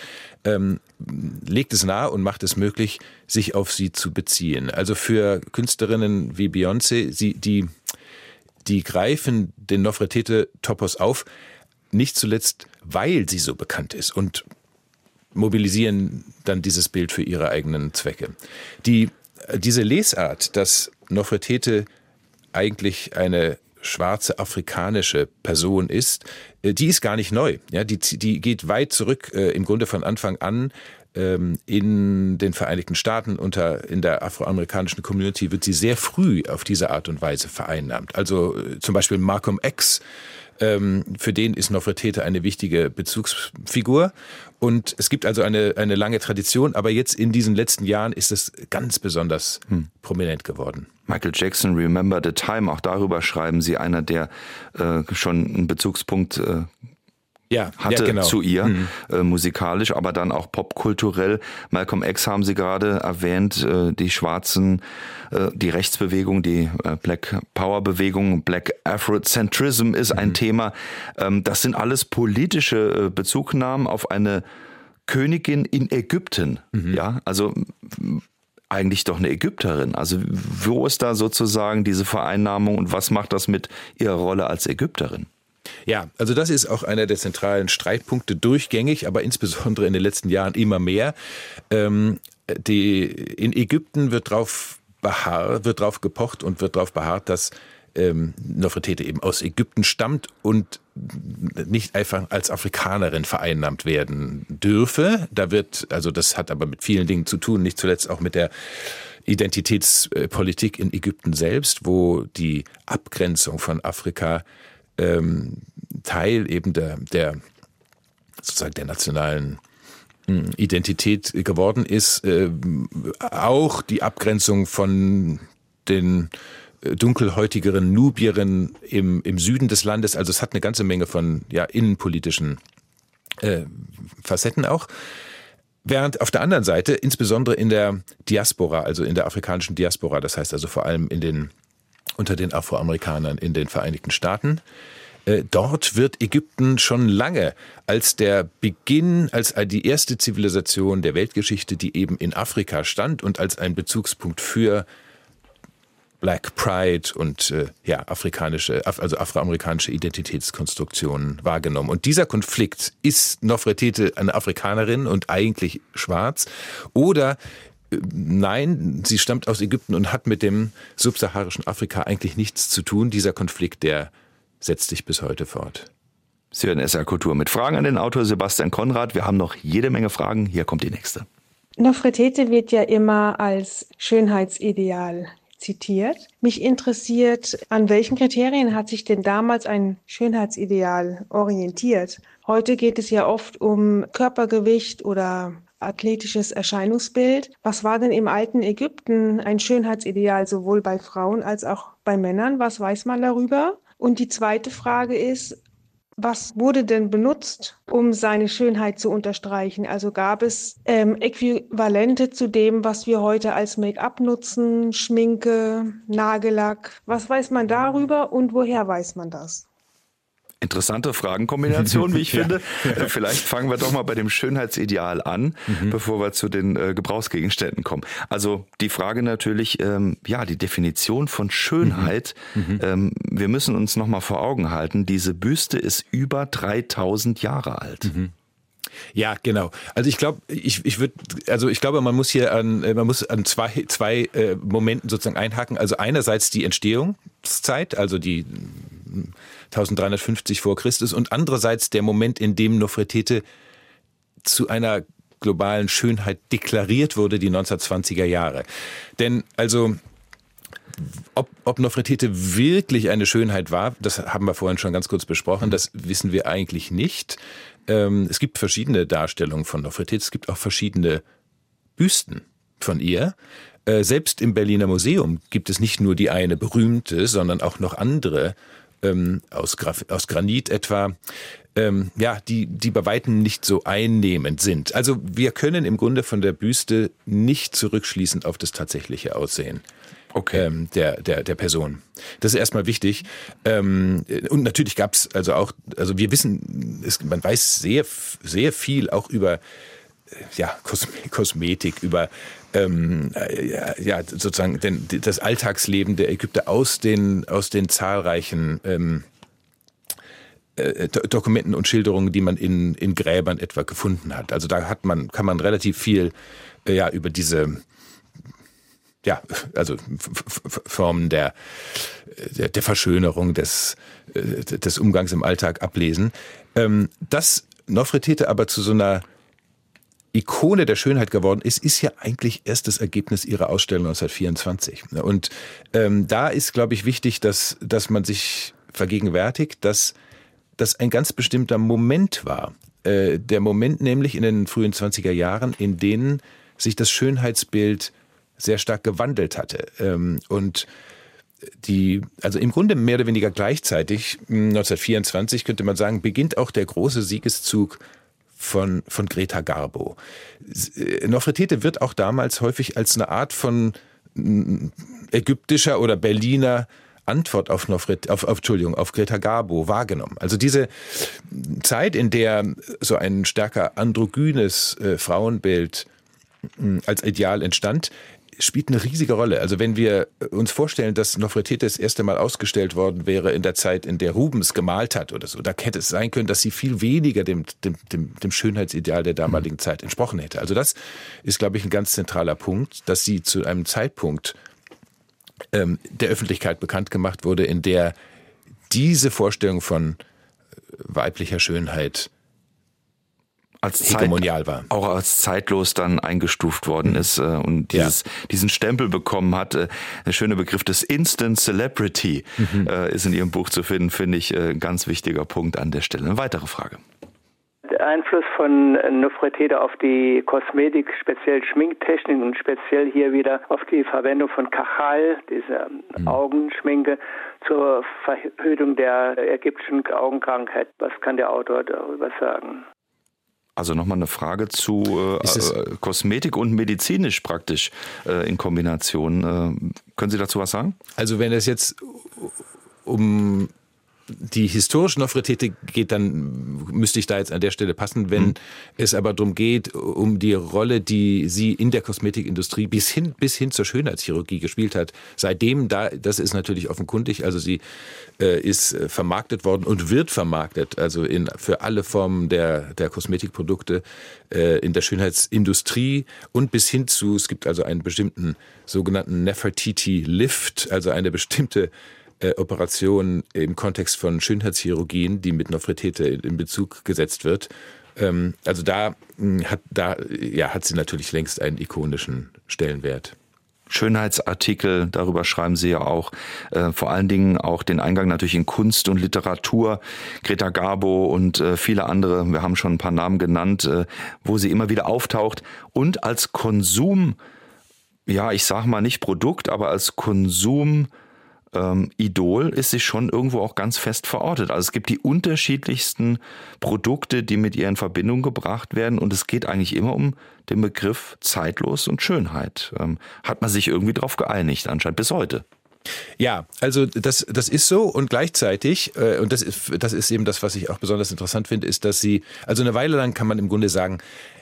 legt es nahe und macht es möglich, sich auf sie zu beziehen. Also für Künstlerinnen wie Beyoncé, die greifen den Nofretete-Topos auf, nicht zuletzt, weil sie so bekannt ist und mobilisieren dann dieses Bild für ihre eigenen Zwecke. Diese Lesart, dass Nofretete eigentlich eine schwarze afrikanische Person ist, die ist gar nicht neu. Ja, die geht weit zurück, im Grunde von Anfang an. In den Vereinigten Staaten in der afroamerikanischen Community wird sie sehr früh auf diese Art und Weise vereinnahmt. Also zum Beispiel Malcolm X, für den ist Nofretete eine wichtige Bezugsfigur. Und es gibt also eine lange Tradition, aber jetzt in diesen letzten Jahren ist es ganz besonders prominent geworden. Michael Jackson, Remember the Time, auch darüber schreiben Sie, einer, der schon einen Bezugspunkt hatte zu ihr, musikalisch, aber dann auch popkulturell. Malcolm X haben Sie gerade erwähnt, die Schwarzen, die Rechtsbewegung, die Black Power Bewegung, Black Afrocentrism ist ein Thema. Das sind alles politische Bezugnahmen auf eine Königin in Ägypten. Ja, also eigentlich doch eine Ägypterin. Also wo ist da sozusagen diese Vereinnahmung und was macht das mit ihrer Rolle als Ägypterin? Ja, also das ist auch einer der zentralen Streitpunkte durchgängig, aber insbesondere in den letzten Jahren immer mehr. In Ägypten wird drauf gepocht und wird darauf beharrt, dass Nofretete eben aus Ägypten stammt und nicht einfach als Afrikanerin vereinnahmt werden dürfe. Das hat aber mit vielen Dingen zu tun, nicht zuletzt auch mit der Identitätspolitik in Ägypten selbst, wo die Abgrenzung von Afrika Teil eben der sozusagen der nationalen Identität geworden ist. Auch die Abgrenzung von den dunkelhäutigeren Nubierinnen im Süden des Landes. Also es hat eine ganze Menge von innenpolitischen Facetten auch. Während auf der anderen Seite, insbesondere in der Diaspora, also in der afrikanischen Diaspora, das heißt also vor allem unter den Afroamerikanern in den Vereinigten Staaten, dort wird Ägypten schon lange als der Beginn, als die erste Zivilisation der Weltgeschichte, die eben in Afrika stand und als ein Bezugspunkt für Black Pride und afroamerikanische Identitätskonstruktionen wahrgenommen. Und dieser Konflikt, ist Nofretete eine Afrikanerin und eigentlich schwarz oder nein, sie stammt aus Ägypten und hat mit dem subsaharischen Afrika eigentlich nichts zu tun. Dieser Konflikt, der setzt sich bis heute fort. Sie hören SR Kultur mit Fragen an den Autor Sebastian Konrad. Wir haben noch jede Menge Fragen. Hier kommt die nächste. Nofretete wird ja immer als Schönheitsideal zitiert. Mich interessiert, an welchen Kriterien hat sich denn damals ein Schönheitsideal orientiert? Heute geht es ja oft um Körpergewicht oder athletisches Erscheinungsbild. Was war denn im alten Ägypten ein Schönheitsideal, sowohl bei Frauen als auch bei Männern? Was weiß man darüber? Und die zweite Frage ist, was wurde denn benutzt, um seine Schönheit zu unterstreichen? Also gab es Äquivalente zu dem, was wir heute als Make-up nutzen, Schminke, Nagellack? Was weiß man darüber und woher weiß man das? Interessante Fragenkombination, wie ich finde. Vielleicht fangen wir doch mal bei dem Schönheitsideal an, bevor wir zu den Gebrauchsgegenständen kommen. Also die Frage natürlich, die Definition von Schönheit. Wir müssen uns noch mal vor Augen halten, diese Büste ist über 3000 Jahre alt. Ja, genau. Also ich glaube, man muss an zwei Momenten sozusagen einhaken. Also einerseits die Entstehungszeit, also die 1350 vor Christus, und andererseits der Moment, in dem Nofretete zu einer globalen Schönheit deklariert wurde, die 1920er Jahre. Denn also ob Nofretete wirklich eine Schönheit war, das haben wir vorhin schon ganz kurz besprochen, das wissen wir eigentlich nicht. Es gibt verschiedene Darstellungen von Nofretete, es gibt auch verschiedene Büsten von ihr. Selbst im Berliner Museum gibt es nicht nur die eine berühmte, sondern auch noch andere, aus Granit etwa, die bei Weitem nicht so einnehmend sind. Also wir können im Grunde von der Büste nicht zurückschließen auf das tatsächliche Aussehen. Okay. Der Person. Das ist erstmal wichtig. Und natürlich gab es wir wissen, man weiß sehr, sehr viel auch über Kosmetik, über sozusagen das Alltagsleben der Ägypter aus den zahlreichen Dokumenten und Schilderungen, die man in Gräbern etwa gefunden hat. Also da kann man relativ viel über diese Formen der Verschönerung des Umgangs im Alltag ablesen. Dass Nofretete aber zu so einer Ikone der Schönheit geworden ist ja eigentlich erst das Ergebnis ihrer Ausstellung 1924. Und da ist, glaube ich, wichtig, dass man sich vergegenwärtigt, dass das ein ganz bestimmter Moment war. Der Moment nämlich in den frühen 20er Jahren, in denen sich das Schönheitsbild sehr stark gewandelt hatte. Und also im Grunde mehr oder weniger gleichzeitig, 1924 könnte man sagen, beginnt auch der große Siegeszug von Greta Garbo. Nofretete wird auch damals häufig als eine Art von ägyptischer oder Berliner Antwort auf Greta Garbo wahrgenommen. Also diese Zeit, in der so ein stärker androgynes Frauenbild als Ideal entstand, spielt eine riesige Rolle. Also wenn wir uns vorstellen, dass Nofretete das erste Mal ausgestellt worden wäre in der Zeit, in der Rubens gemalt hat oder so, da hätte es sein können, dass sie viel weniger dem Schönheitsideal der damaligen Zeit entsprochen hätte. Also das ist, glaube ich, ein ganz zentraler Punkt, dass sie zu einem Zeitpunkt der Öffentlichkeit bekannt gemacht wurde, in der diese Vorstellung von weiblicher Schönheit als hegemonial war. Auch als zeitlos dann eingestuft worden ist und diesen Stempel bekommen hat. Der schöne Begriff des Instant Celebrity ist in Ihrem Buch zu finden, finde ich ein ganz wichtiger Punkt an der Stelle. Eine weitere Frage. Der Einfluss von Nofretete auf die Kosmetik, speziell Schminktechnik und speziell hier wieder auf die Verwendung von Kachal, diese Augenschminke, zur Verhütung der ägyptischen Augenkrankheit. Was kann der Autor darüber sagen? Also nochmal eine Frage zu Kosmetik und medizinisch praktisch in Kombination. Können Sie dazu was sagen? Also wenn es jetzt um die historische Nofretete geht, dann müsste ich da jetzt an der Stelle passen. Wenn es aber darum geht, um die Rolle, die sie in der Kosmetikindustrie bis hin zur Schönheitschirurgie gespielt hat, seitdem, das ist natürlich offenkundig, also sie ist vermarktet worden und wird vermarktet, also für alle Formen der Kosmetikprodukte in der Schönheitsindustrie und bis hin zu, es gibt also einen bestimmten sogenannten Nefertiti-Lift, also eine bestimmte Operation im Kontext von Schönheitschirurgien, die mit Nofretete in Bezug gesetzt wird. Also da hat sie natürlich längst einen ikonischen Stellenwert. Schönheitsartikel, darüber schreiben Sie ja auch, vor allen Dingen auch den Eingang natürlich in Kunst und Literatur, Greta Garbo und viele andere, wir haben schon ein paar Namen genannt, wo sie immer wieder auftaucht und als Konsum, ja ich sag mal nicht Produkt, aber als Konsum Idol ist sie schon irgendwo auch ganz fest verortet. Also es gibt die unterschiedlichsten Produkte, die mit ihr in Verbindung gebracht werden und es geht eigentlich immer um den Begriff zeitlos und Schönheit. Hat man sich irgendwie drauf geeinigt, anscheinend bis heute. Ja, also das ist so und gleichzeitig, und das ist eben das, was ich auch besonders interessant finde, ist, dass sie, also eine Weile lang kann man im Grunde sagen,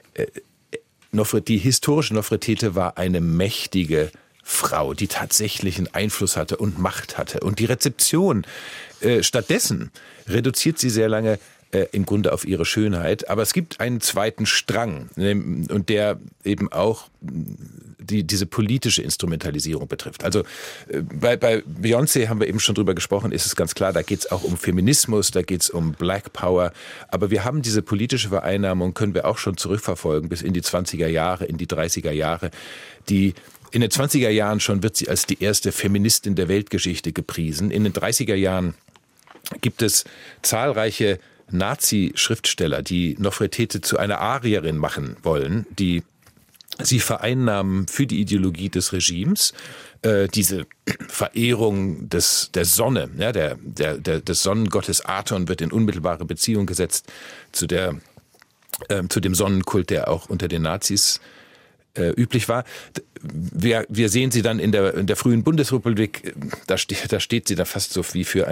die historische Nofretete war eine mächtige Frau, die tatsächlichen Einfluss hatte und Macht hatte. Und die Rezeption stattdessen reduziert sie sehr lange im Grunde auf ihre Schönheit. Aber es gibt einen zweiten Strang, und der eben auch diese politische Instrumentalisierung betrifft. Also bei Beyoncé haben wir eben schon drüber gesprochen, ist es ganz klar, da geht es auch um Feminismus, da geht es um Black Power. Aber wir haben diese politische Vereinnahmung, können wir auch schon zurückverfolgen bis in die 20er Jahre, in die 30er Jahre, in den 20er Jahren schon wird sie als die erste Feministin der Weltgeschichte gepriesen. In den 30er Jahren gibt es zahlreiche Nazi-Schriftsteller, die Nofretete zu einer Arierin machen wollen, die sie vereinnahmen für die Ideologie des Regimes. Diese Verehrung der Sonne, ja, des Sonnengottes Aton wird in unmittelbare Beziehung gesetzt zu dem Sonnenkult, der auch unter den Nazis üblich war. Wir sehen sie dann in der frühen Bundesrepublik, da steht sie da fast so wie für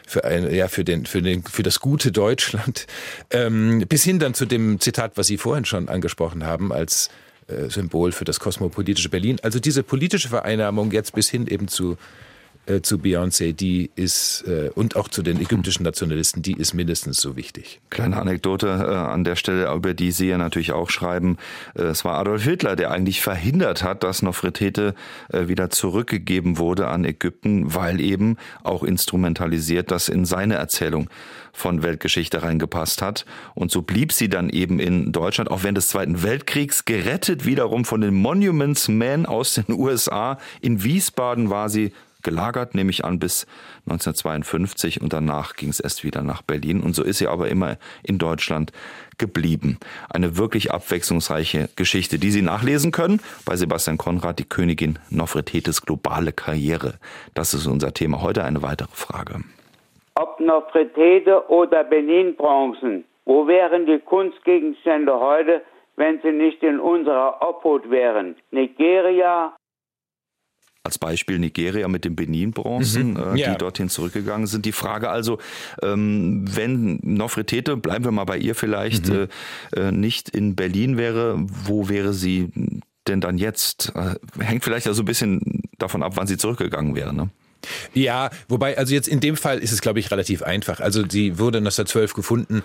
das gute Deutschland, bis hin dann zu dem Zitat, was Sie vorhin schon angesprochen haben, als Symbol für das kosmopolitische Berlin. Also diese politische Vereinnahmung jetzt bis hin eben zu Beyoncé, die ist, und auch zu den ägyptischen Nationalisten, die ist mindestens so wichtig. Kleine Anekdote an der Stelle, über die Sie ja natürlich auch schreiben. Es war Adolf Hitler, der eigentlich verhindert hat, dass Nofretete wieder zurückgegeben wurde an Ägypten, weil eben auch instrumentalisiert das in seine Erzählung von Weltgeschichte reingepasst hat. Und so blieb sie dann eben in Deutschland, auch während des Zweiten Weltkriegs, gerettet wiederum von den Monuments Men aus den USA. In Wiesbaden war sie gelagert, nehme ich an, bis 1952 und danach ging es erst wieder nach Berlin und so ist sie aber immer in Deutschland geblieben. Eine wirklich abwechslungsreiche Geschichte, die Sie nachlesen können bei Sebastian Konrad, die Königin Nofretetes globale Karriere. Das ist unser Thema heute. Eine weitere Frage. Ob Nofretete oder Benin-Bronzen, wo wären die Kunstgegenstände heute, wenn sie nicht in unserer Obhut wären? Nigeria. Als Beispiel Nigeria mit den Benin-Bronzen, die dorthin zurückgegangen sind. Die Frage also, wenn Nofretete, bleiben wir mal bei ihr vielleicht, nicht in Berlin wäre, wo wäre sie denn dann jetzt? Hängt vielleicht also ein bisschen davon ab, wann sie zurückgegangen wäre, ne? Ja, wobei, also jetzt in dem Fall ist es, glaube ich, relativ einfach. Also sie wurde 1912 gefunden.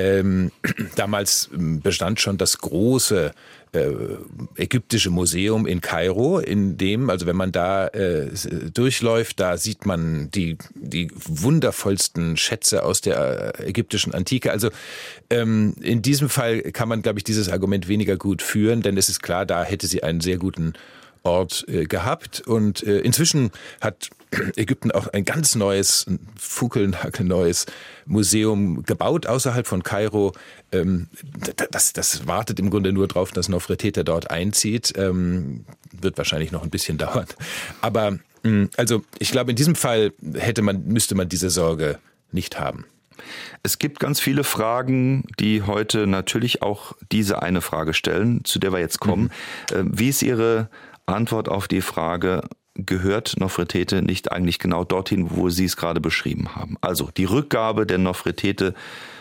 Damals bestand schon das große ägyptische Museum in Kairo, in dem, also wenn man da durchläuft, da sieht man die wundervollsten Schätze aus der ägyptischen Antike. Also in diesem Fall kann man, glaube ich, dieses Argument weniger gut führen, denn es ist klar, da hätte sie einen sehr guten Ort gehabt. Und inzwischen hat Ägypten auch ein ganz neues, funkelnagelneues Museum gebaut außerhalb von Kairo. Das wartet im Grunde nur drauf, dass Nofretete dort einzieht. Wird wahrscheinlich noch ein bisschen dauern. Aber also ich glaube, in diesem Fall müsste man diese Sorge nicht haben. Es gibt ganz viele Fragen, die heute natürlich auch diese eine Frage stellen, zu der wir jetzt kommen. Wie ist Ihre Antwort auf die Frage, gehört Nofretete nicht eigentlich genau dorthin, wo Sie es gerade beschrieben haben? Also die Rückgabe der Nofretete,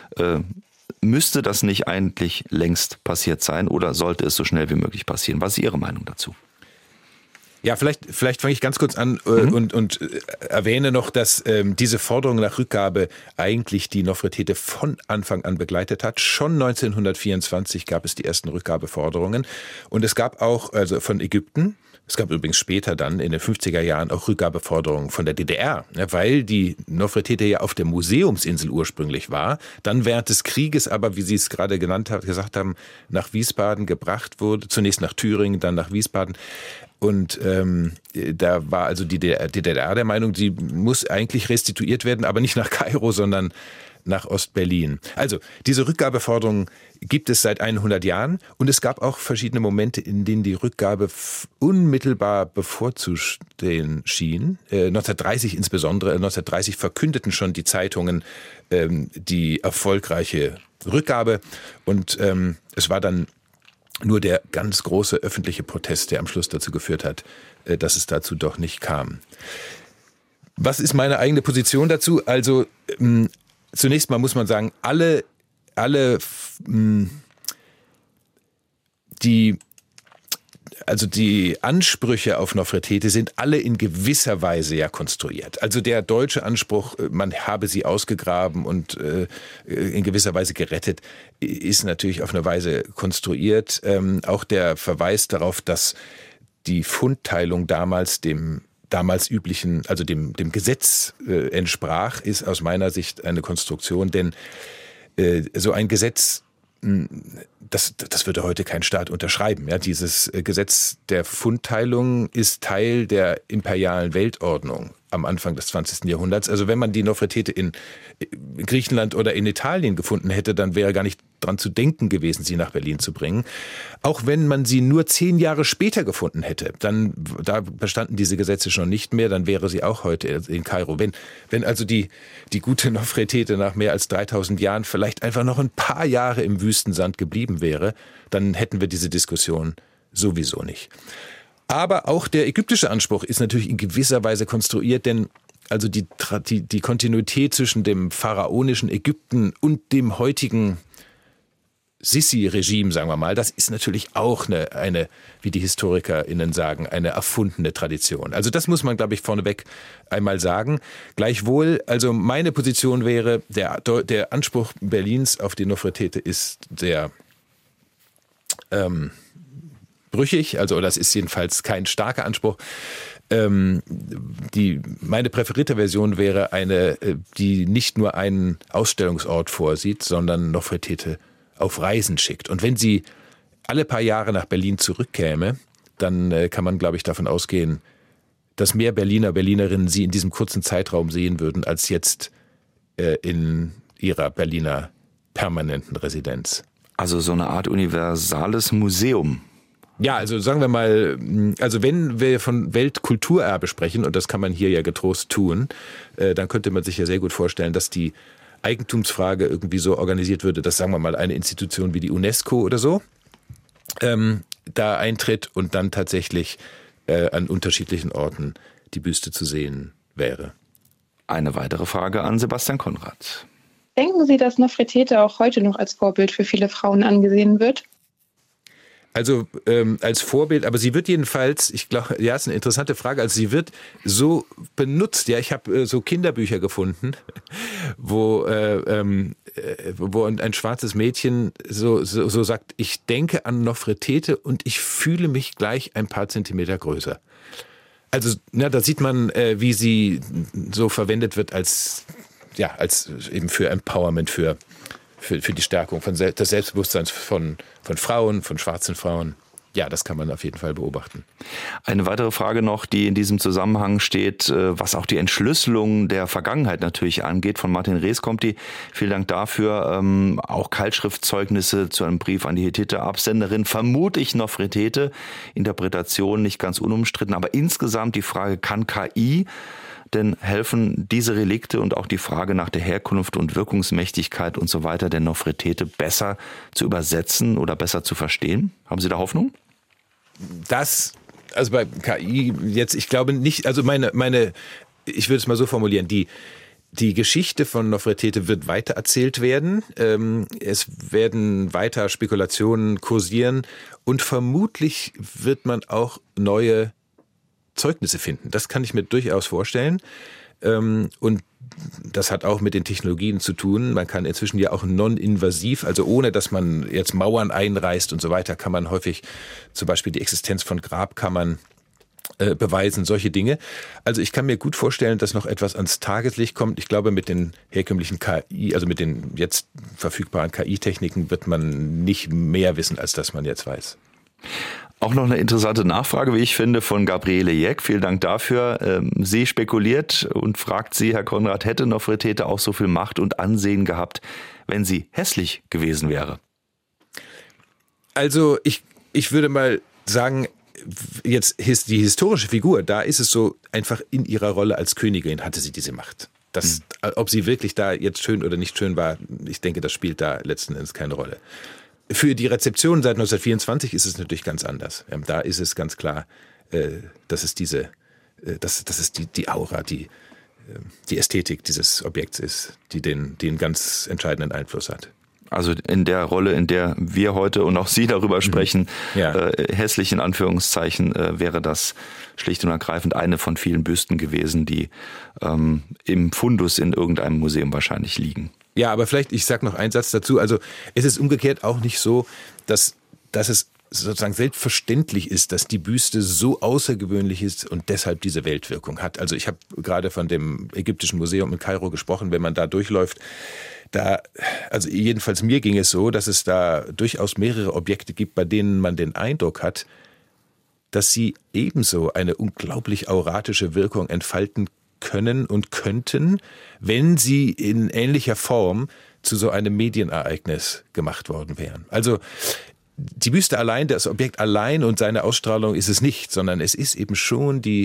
müsste das nicht eigentlich längst passiert sein oder sollte es so schnell wie möglich passieren? Was ist Ihre Meinung dazu? Ja, vielleicht fange ich ganz kurz an und erwähne noch, dass diese Forderung nach Rückgabe eigentlich die Nofretete von Anfang an begleitet hat. Schon 1924 gab es die ersten Rückgabeforderungen und es gab auch, also von Ägypten, es gab übrigens später dann in den 50er Jahren auch Rückgabeforderungen von der DDR, weil die Nofretete ja auf der Museumsinsel ursprünglich war, dann während des Krieges aber, wie Sie es gerade gesagt haben, nach Wiesbaden gebracht wurde, zunächst nach Thüringen, dann nach Wiesbaden. Und da war also die DDR der Meinung, sie muss eigentlich restituiert werden, aber nicht nach Kairo, sondern nach Ostberlin. Also diese Rückgabeforderung gibt es seit 100 Jahren und es gab auch verschiedene Momente, in denen die Rückgabe unmittelbar bevorzustehen schien. 1930 insbesondere, 1930 verkündeten schon die Zeitungen die erfolgreiche Rückgabe und es war dann nur der ganz große öffentliche Protest, der am Schluss dazu geführt hat, dass es dazu doch nicht kam. Was ist meine eigene Position dazu? Also zunächst mal muss man sagen, die Ansprüche auf Nofretete sind alle in gewisser Weise ja konstruiert. Also der deutsche Anspruch, man habe sie ausgegraben und in gewisser Weise gerettet, ist natürlich auf eine Weise konstruiert. Auch der Verweis darauf, dass die Fundteilung damals dem üblichen, also dem Gesetz entsprach, ist aus meiner Sicht eine Konstruktion, denn so ein Gesetz, das würde heute kein Staat unterschreiben. Ja, dieses Gesetz der Fundteilung ist Teil der imperialen Weltordnung am Anfang des 20. Jahrhunderts. Also wenn man die Nofretete in Griechenland oder in Italien gefunden hätte, dann wäre gar nicht dran zu denken gewesen, sie nach Berlin zu bringen. Auch wenn man sie nur 10 Jahre später gefunden hätte, da bestanden diese Gesetze schon nicht mehr, dann wäre sie auch heute in Kairo. Wenn also die gute Nofretete nach mehr als 3000 Jahren vielleicht einfach noch ein paar Jahre im Wüstensand geblieben wäre, dann hätten wir diese Diskussion sowieso nicht. Aber auch der ägyptische Anspruch ist natürlich in gewisser Weise konstruiert, denn also die Kontinuität zwischen dem pharaonischen Ägypten und dem heutigen Sissi-Regime, sagen wir mal, das ist natürlich auch eine, wie die HistorikerInnen sagen, eine erfundene Tradition. Also das muss man, glaube ich, vorneweg einmal sagen. Gleichwohl, also meine Position wäre, der Anspruch Berlins auf die Nofretete ist sehr brüchig, also das ist jedenfalls kein starker Anspruch. Meine präferierte Version wäre eine, die nicht nur einen Ausstellungsort vorsieht, sondern Nofretete auf Reisen schickt. Und wenn sie alle paar Jahre nach Berlin zurückkäme, dann kann man, glaube ich, davon ausgehen, dass mehr Berlinerinnen sie in diesem kurzen Zeitraum sehen würden, als jetzt in ihrer Berliner permanenten Residenz. Also so eine Art universales Museum. Ja, also sagen wir mal, also wenn wir von Weltkulturerbe sprechen, und das kann man hier ja getrost tun, dann könnte man sich ja sehr gut vorstellen, dass die Eigentumsfrage irgendwie so organisiert würde, dass, sagen wir mal, eine Institution wie die UNESCO oder so da eintritt und dann tatsächlich an unterschiedlichen Orten die Büste zu sehen wäre. Eine weitere Frage an Sebastian Konrad. Denken Sie, dass Nofretete auch heute noch als Vorbild für viele Frauen angesehen wird? Also als Vorbild, aber sie wird jedenfalls, ich glaube, ja, ist eine interessante Frage, also sie wird so benutzt, ja, ich habe so Kinderbücher gefunden, wo ein schwarzes Mädchen so sagt, ich denke an Nofretete und ich fühle mich gleich ein paar Zentimeter größer. Also da sieht man, wie sie so verwendet wird als eben für Empowerment, für die Stärkung des Selbstbewusstseins von Frauen, von schwarzen Frauen. Ja, das kann man auf jeden Fall beobachten. Eine weitere Frage noch, die in diesem Zusammenhang steht, was auch die Entschlüsselung der Vergangenheit natürlich angeht. Von Martin Rees kommt die. Vielen Dank dafür. Auch Keilschriftzeugnisse zu einem Brief an die Hethiter-Absenderin. Vermutlich Nofretete. Interpretation nicht ganz unumstritten. Aber insgesamt die Frage, kann KI denn helfen diese Relikte und auch die Frage nach der Herkunft und Wirkungsmächtigkeit und so weiter der Nofretete besser zu übersetzen oder besser zu verstehen? Haben Sie da Hoffnung? Also bei KI jetzt, ich glaube nicht, also ich würde es mal so formulieren, die Geschichte von Nofretete wird weiter erzählt werden. Es werden weiter Spekulationen kursieren und vermutlich wird man auch neue Zeugnisse finden. Das kann ich mir durchaus vorstellen. Und das hat auch mit den Technologien zu tun. Man kann inzwischen ja auch non-invasiv, also ohne dass man jetzt Mauern einreißt und so weiter, kann man häufig zum Beispiel die Existenz von Grabkammern beweisen, solche Dinge. Also ich kann mir gut vorstellen, dass noch etwas ans Tageslicht kommt. Ich glaube, mit den herkömmlichen KI, also mit den jetzt verfügbaren KI-Techniken wird man nicht mehr wissen, als dass man jetzt weiß. Auch noch eine interessante Nachfrage, wie ich finde, von Gabriele Jeck. Vielen Dank dafür. Sie spekuliert und fragt Sie, Herr Konrad, hätte Nofretete auch so viel Macht und Ansehen gehabt, wenn sie hässlich gewesen wäre? Also ich würde mal sagen, jetzt die historische Figur, da ist es so, einfach in ihrer Rolle als Königin hatte sie diese Macht. Ob sie wirklich da jetzt schön oder nicht schön war, ich denke, das spielt da letzten Endes keine Rolle. Für die Rezeption seit 1924 ist es natürlich ganz anders. Da ist es ganz klar, dass es die Aura, die Ästhetik dieses Objekts ist, die den ganz entscheidenden Einfluss hat. Also in der Rolle, in der wir heute und auch Sie darüber sprechen, hässlich in Anführungszeichen, wäre das schlicht und ergreifend eine von vielen Büsten gewesen, die im Fundus in irgendeinem Museum wahrscheinlich liegen. Ja, aber vielleicht, ich sage noch einen Satz dazu. Also es ist umgekehrt auch nicht so, dass es sozusagen selbstverständlich ist, dass die Büste so außergewöhnlich ist und deshalb diese Weltwirkung hat. Also ich habe gerade von dem Ägyptischen Museum in Kairo gesprochen, wenn man da durchläuft. Also jedenfalls mir ging es so, dass es da durchaus mehrere Objekte gibt, bei denen man den Eindruck hat, dass sie ebenso eine unglaublich auratische Wirkung entfalten können und könnten, wenn sie in ähnlicher Form zu so einem Medienereignis gemacht worden wären. Also die Büste allein, das Objekt allein und seine Ausstrahlung ist es nicht, sondern es ist eben schon die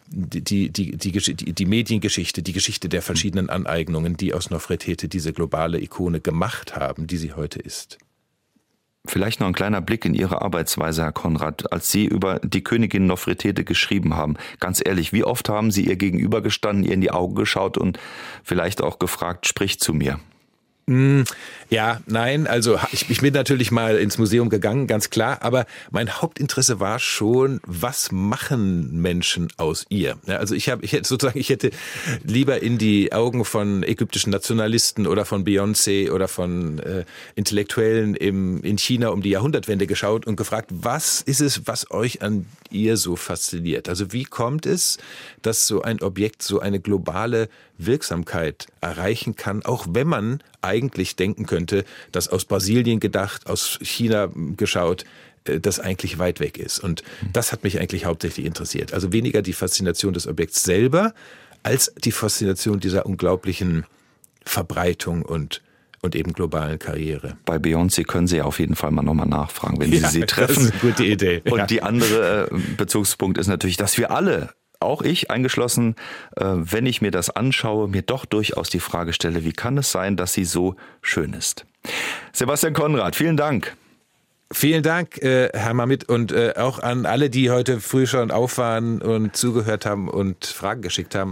Mediengeschichte, die Geschichte der verschiedenen Aneignungen, die aus Nofretete diese globale Ikone gemacht haben, die sie heute ist. Vielleicht noch ein kleiner Blick in Ihre Arbeitsweise, Herr Konrad. Als Sie über die Königin Nofretete geschrieben haben, ganz ehrlich, wie oft haben Sie ihr gegenüber gestanden, ihr in die Augen geschaut und vielleicht auch gefragt, sprich zu mir? Ja, nein, also ich bin natürlich mal ins Museum gegangen, ganz klar, aber mein Hauptinteresse war schon, was machen Menschen aus ihr? Ja, also ich hätte lieber in die Augen von ägyptischen Nationalisten oder von Beyoncé oder von Intellektuellen in China um die Jahrhundertwende geschaut und gefragt, was ist es, was euch an ihr so fasziniert? Also wie kommt es, dass so ein Objekt so eine globale Wirksamkeit erreichen kann, auch wenn man eigentlich denken könnte, dass aus Brasilien gedacht, aus China geschaut, das eigentlich weit weg ist. Und das hat mich eigentlich hauptsächlich interessiert. Also weniger die Faszination des Objekts selber, als die Faszination dieser unglaublichen Verbreitung und eben globalen Karriere. Bei Beyoncé können Sie ja auf jeden Fall mal nochmal nachfragen, wenn Sie treffen. Das ist eine gute Idee. Und die andere Bezugspunkt ist natürlich, dass wir alle, auch ich eingeschlossen, wenn ich mir das anschaue, mir doch durchaus die Frage stelle, wie kann es sein, dass sie so schön ist? Sebastian Konrad, vielen Dank. Vielen Dank, Herr Mamit, und auch an alle, die heute früh schon auf waren und zugehört haben und Fragen geschickt haben.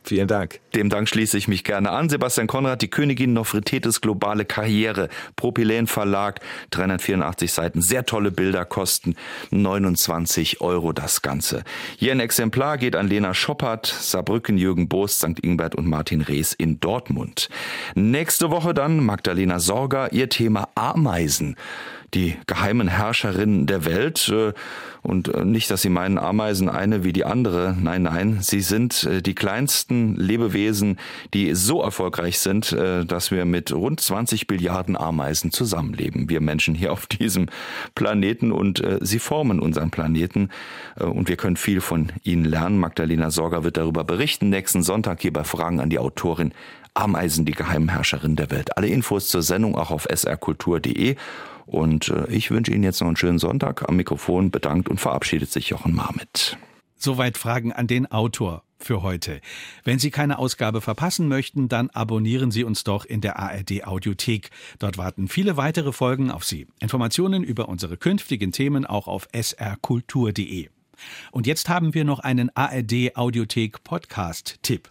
Vielen Dank. Dem Dank schließe ich mich gerne an. Sebastian Konrad, die Königin Nofretetes globale Karriere. Propyläen Verlag, 384 Seiten, sehr tolle Bilder, kosten 29 € das Ganze. Hier ein Exemplar geht an Lena Schoppert, Saarbrücken, Jürgen Bost, St. Ingbert und Martin Rees in Dortmund. Nächste Woche dann Magdalena Sorger, ihr Thema Ameisen. Die geheimen Herrscherinnen der Welt. Und nicht, dass Sie meinen, Ameisen eine wie die andere. Nein, nein, sie sind die kleinsten Lebewesen, die so erfolgreich sind, dass wir mit rund 20 Billiarden Ameisen zusammenleben. Wir Menschen hier auf diesem Planeten, und sie formen unseren Planeten. Und wir können viel von ihnen lernen. Magdalena Sorger wird darüber berichten. Nächsten Sonntag hier bei Fragen an die Autorin. Ameisen, die geheimen Herrscherinnen der Welt. Alle Infos zur Sendung auch auf srkultur.de. Und ich wünsche Ihnen jetzt noch einen schönen Sonntag. Am Mikrofon bedankt und verabschiedet sich Jochen Marmit. Soweit Fragen an den Autor für heute. Wenn Sie keine Ausgabe verpassen möchten, dann abonnieren Sie uns doch in der ARD Audiothek. Dort warten viele weitere Folgen auf Sie. Informationen über unsere künftigen Themen auch auf srkultur.de. Und jetzt haben wir noch einen ARD Audiothek Podcast-Tipp.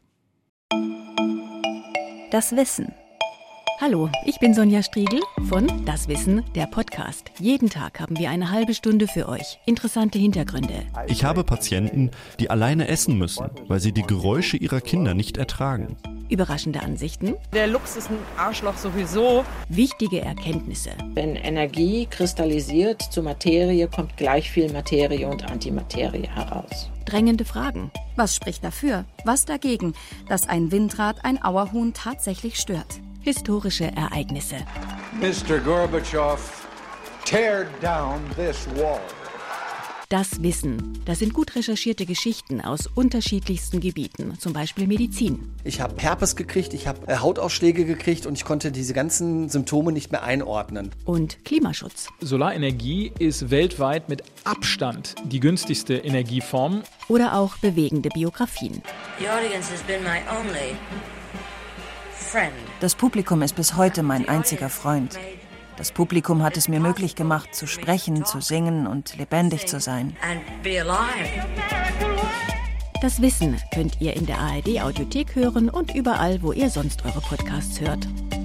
Das Wissen. Hallo, ich bin Sonja Striegel von Das Wissen, der Podcast. Jeden Tag haben wir eine halbe Stunde für euch. Interessante Hintergründe. Ich habe Patienten, die alleine essen müssen, weil sie die Geräusche ihrer Kinder nicht ertragen. Überraschende Ansichten. Der Luchs ist ein Arschloch sowieso. Wichtige Erkenntnisse. Wenn Energie kristallisiert zu Materie, kommt gleich viel Materie und Antimaterie heraus. Drängende Fragen. Was spricht dafür? Was dagegen, dass ein Windrad ein Auerhuhn tatsächlich stört? Historische Ereignisse. Mr. Gorbatschow, tear down this wall. Das Wissen. Das sind gut recherchierte Geschichten aus unterschiedlichsten Gebieten, zum Beispiel Medizin. Ich habe Herpes gekriegt, ich habe Hautausschläge gekriegt und ich konnte diese ganzen Symptome nicht mehr einordnen. Und Klimaschutz. Solarenergie ist weltweit mit Abstand die günstigste Energieform. Oder auch bewegende Biografien. The audience has been my only friend. Das Publikum ist bis heute mein einziger Freund. Das Publikum hat es mir möglich gemacht, zu sprechen, zu singen und lebendig zu sein. Das Wissen könnt ihr in der ARD Audiothek hören und überall, wo ihr sonst eure Podcasts hört.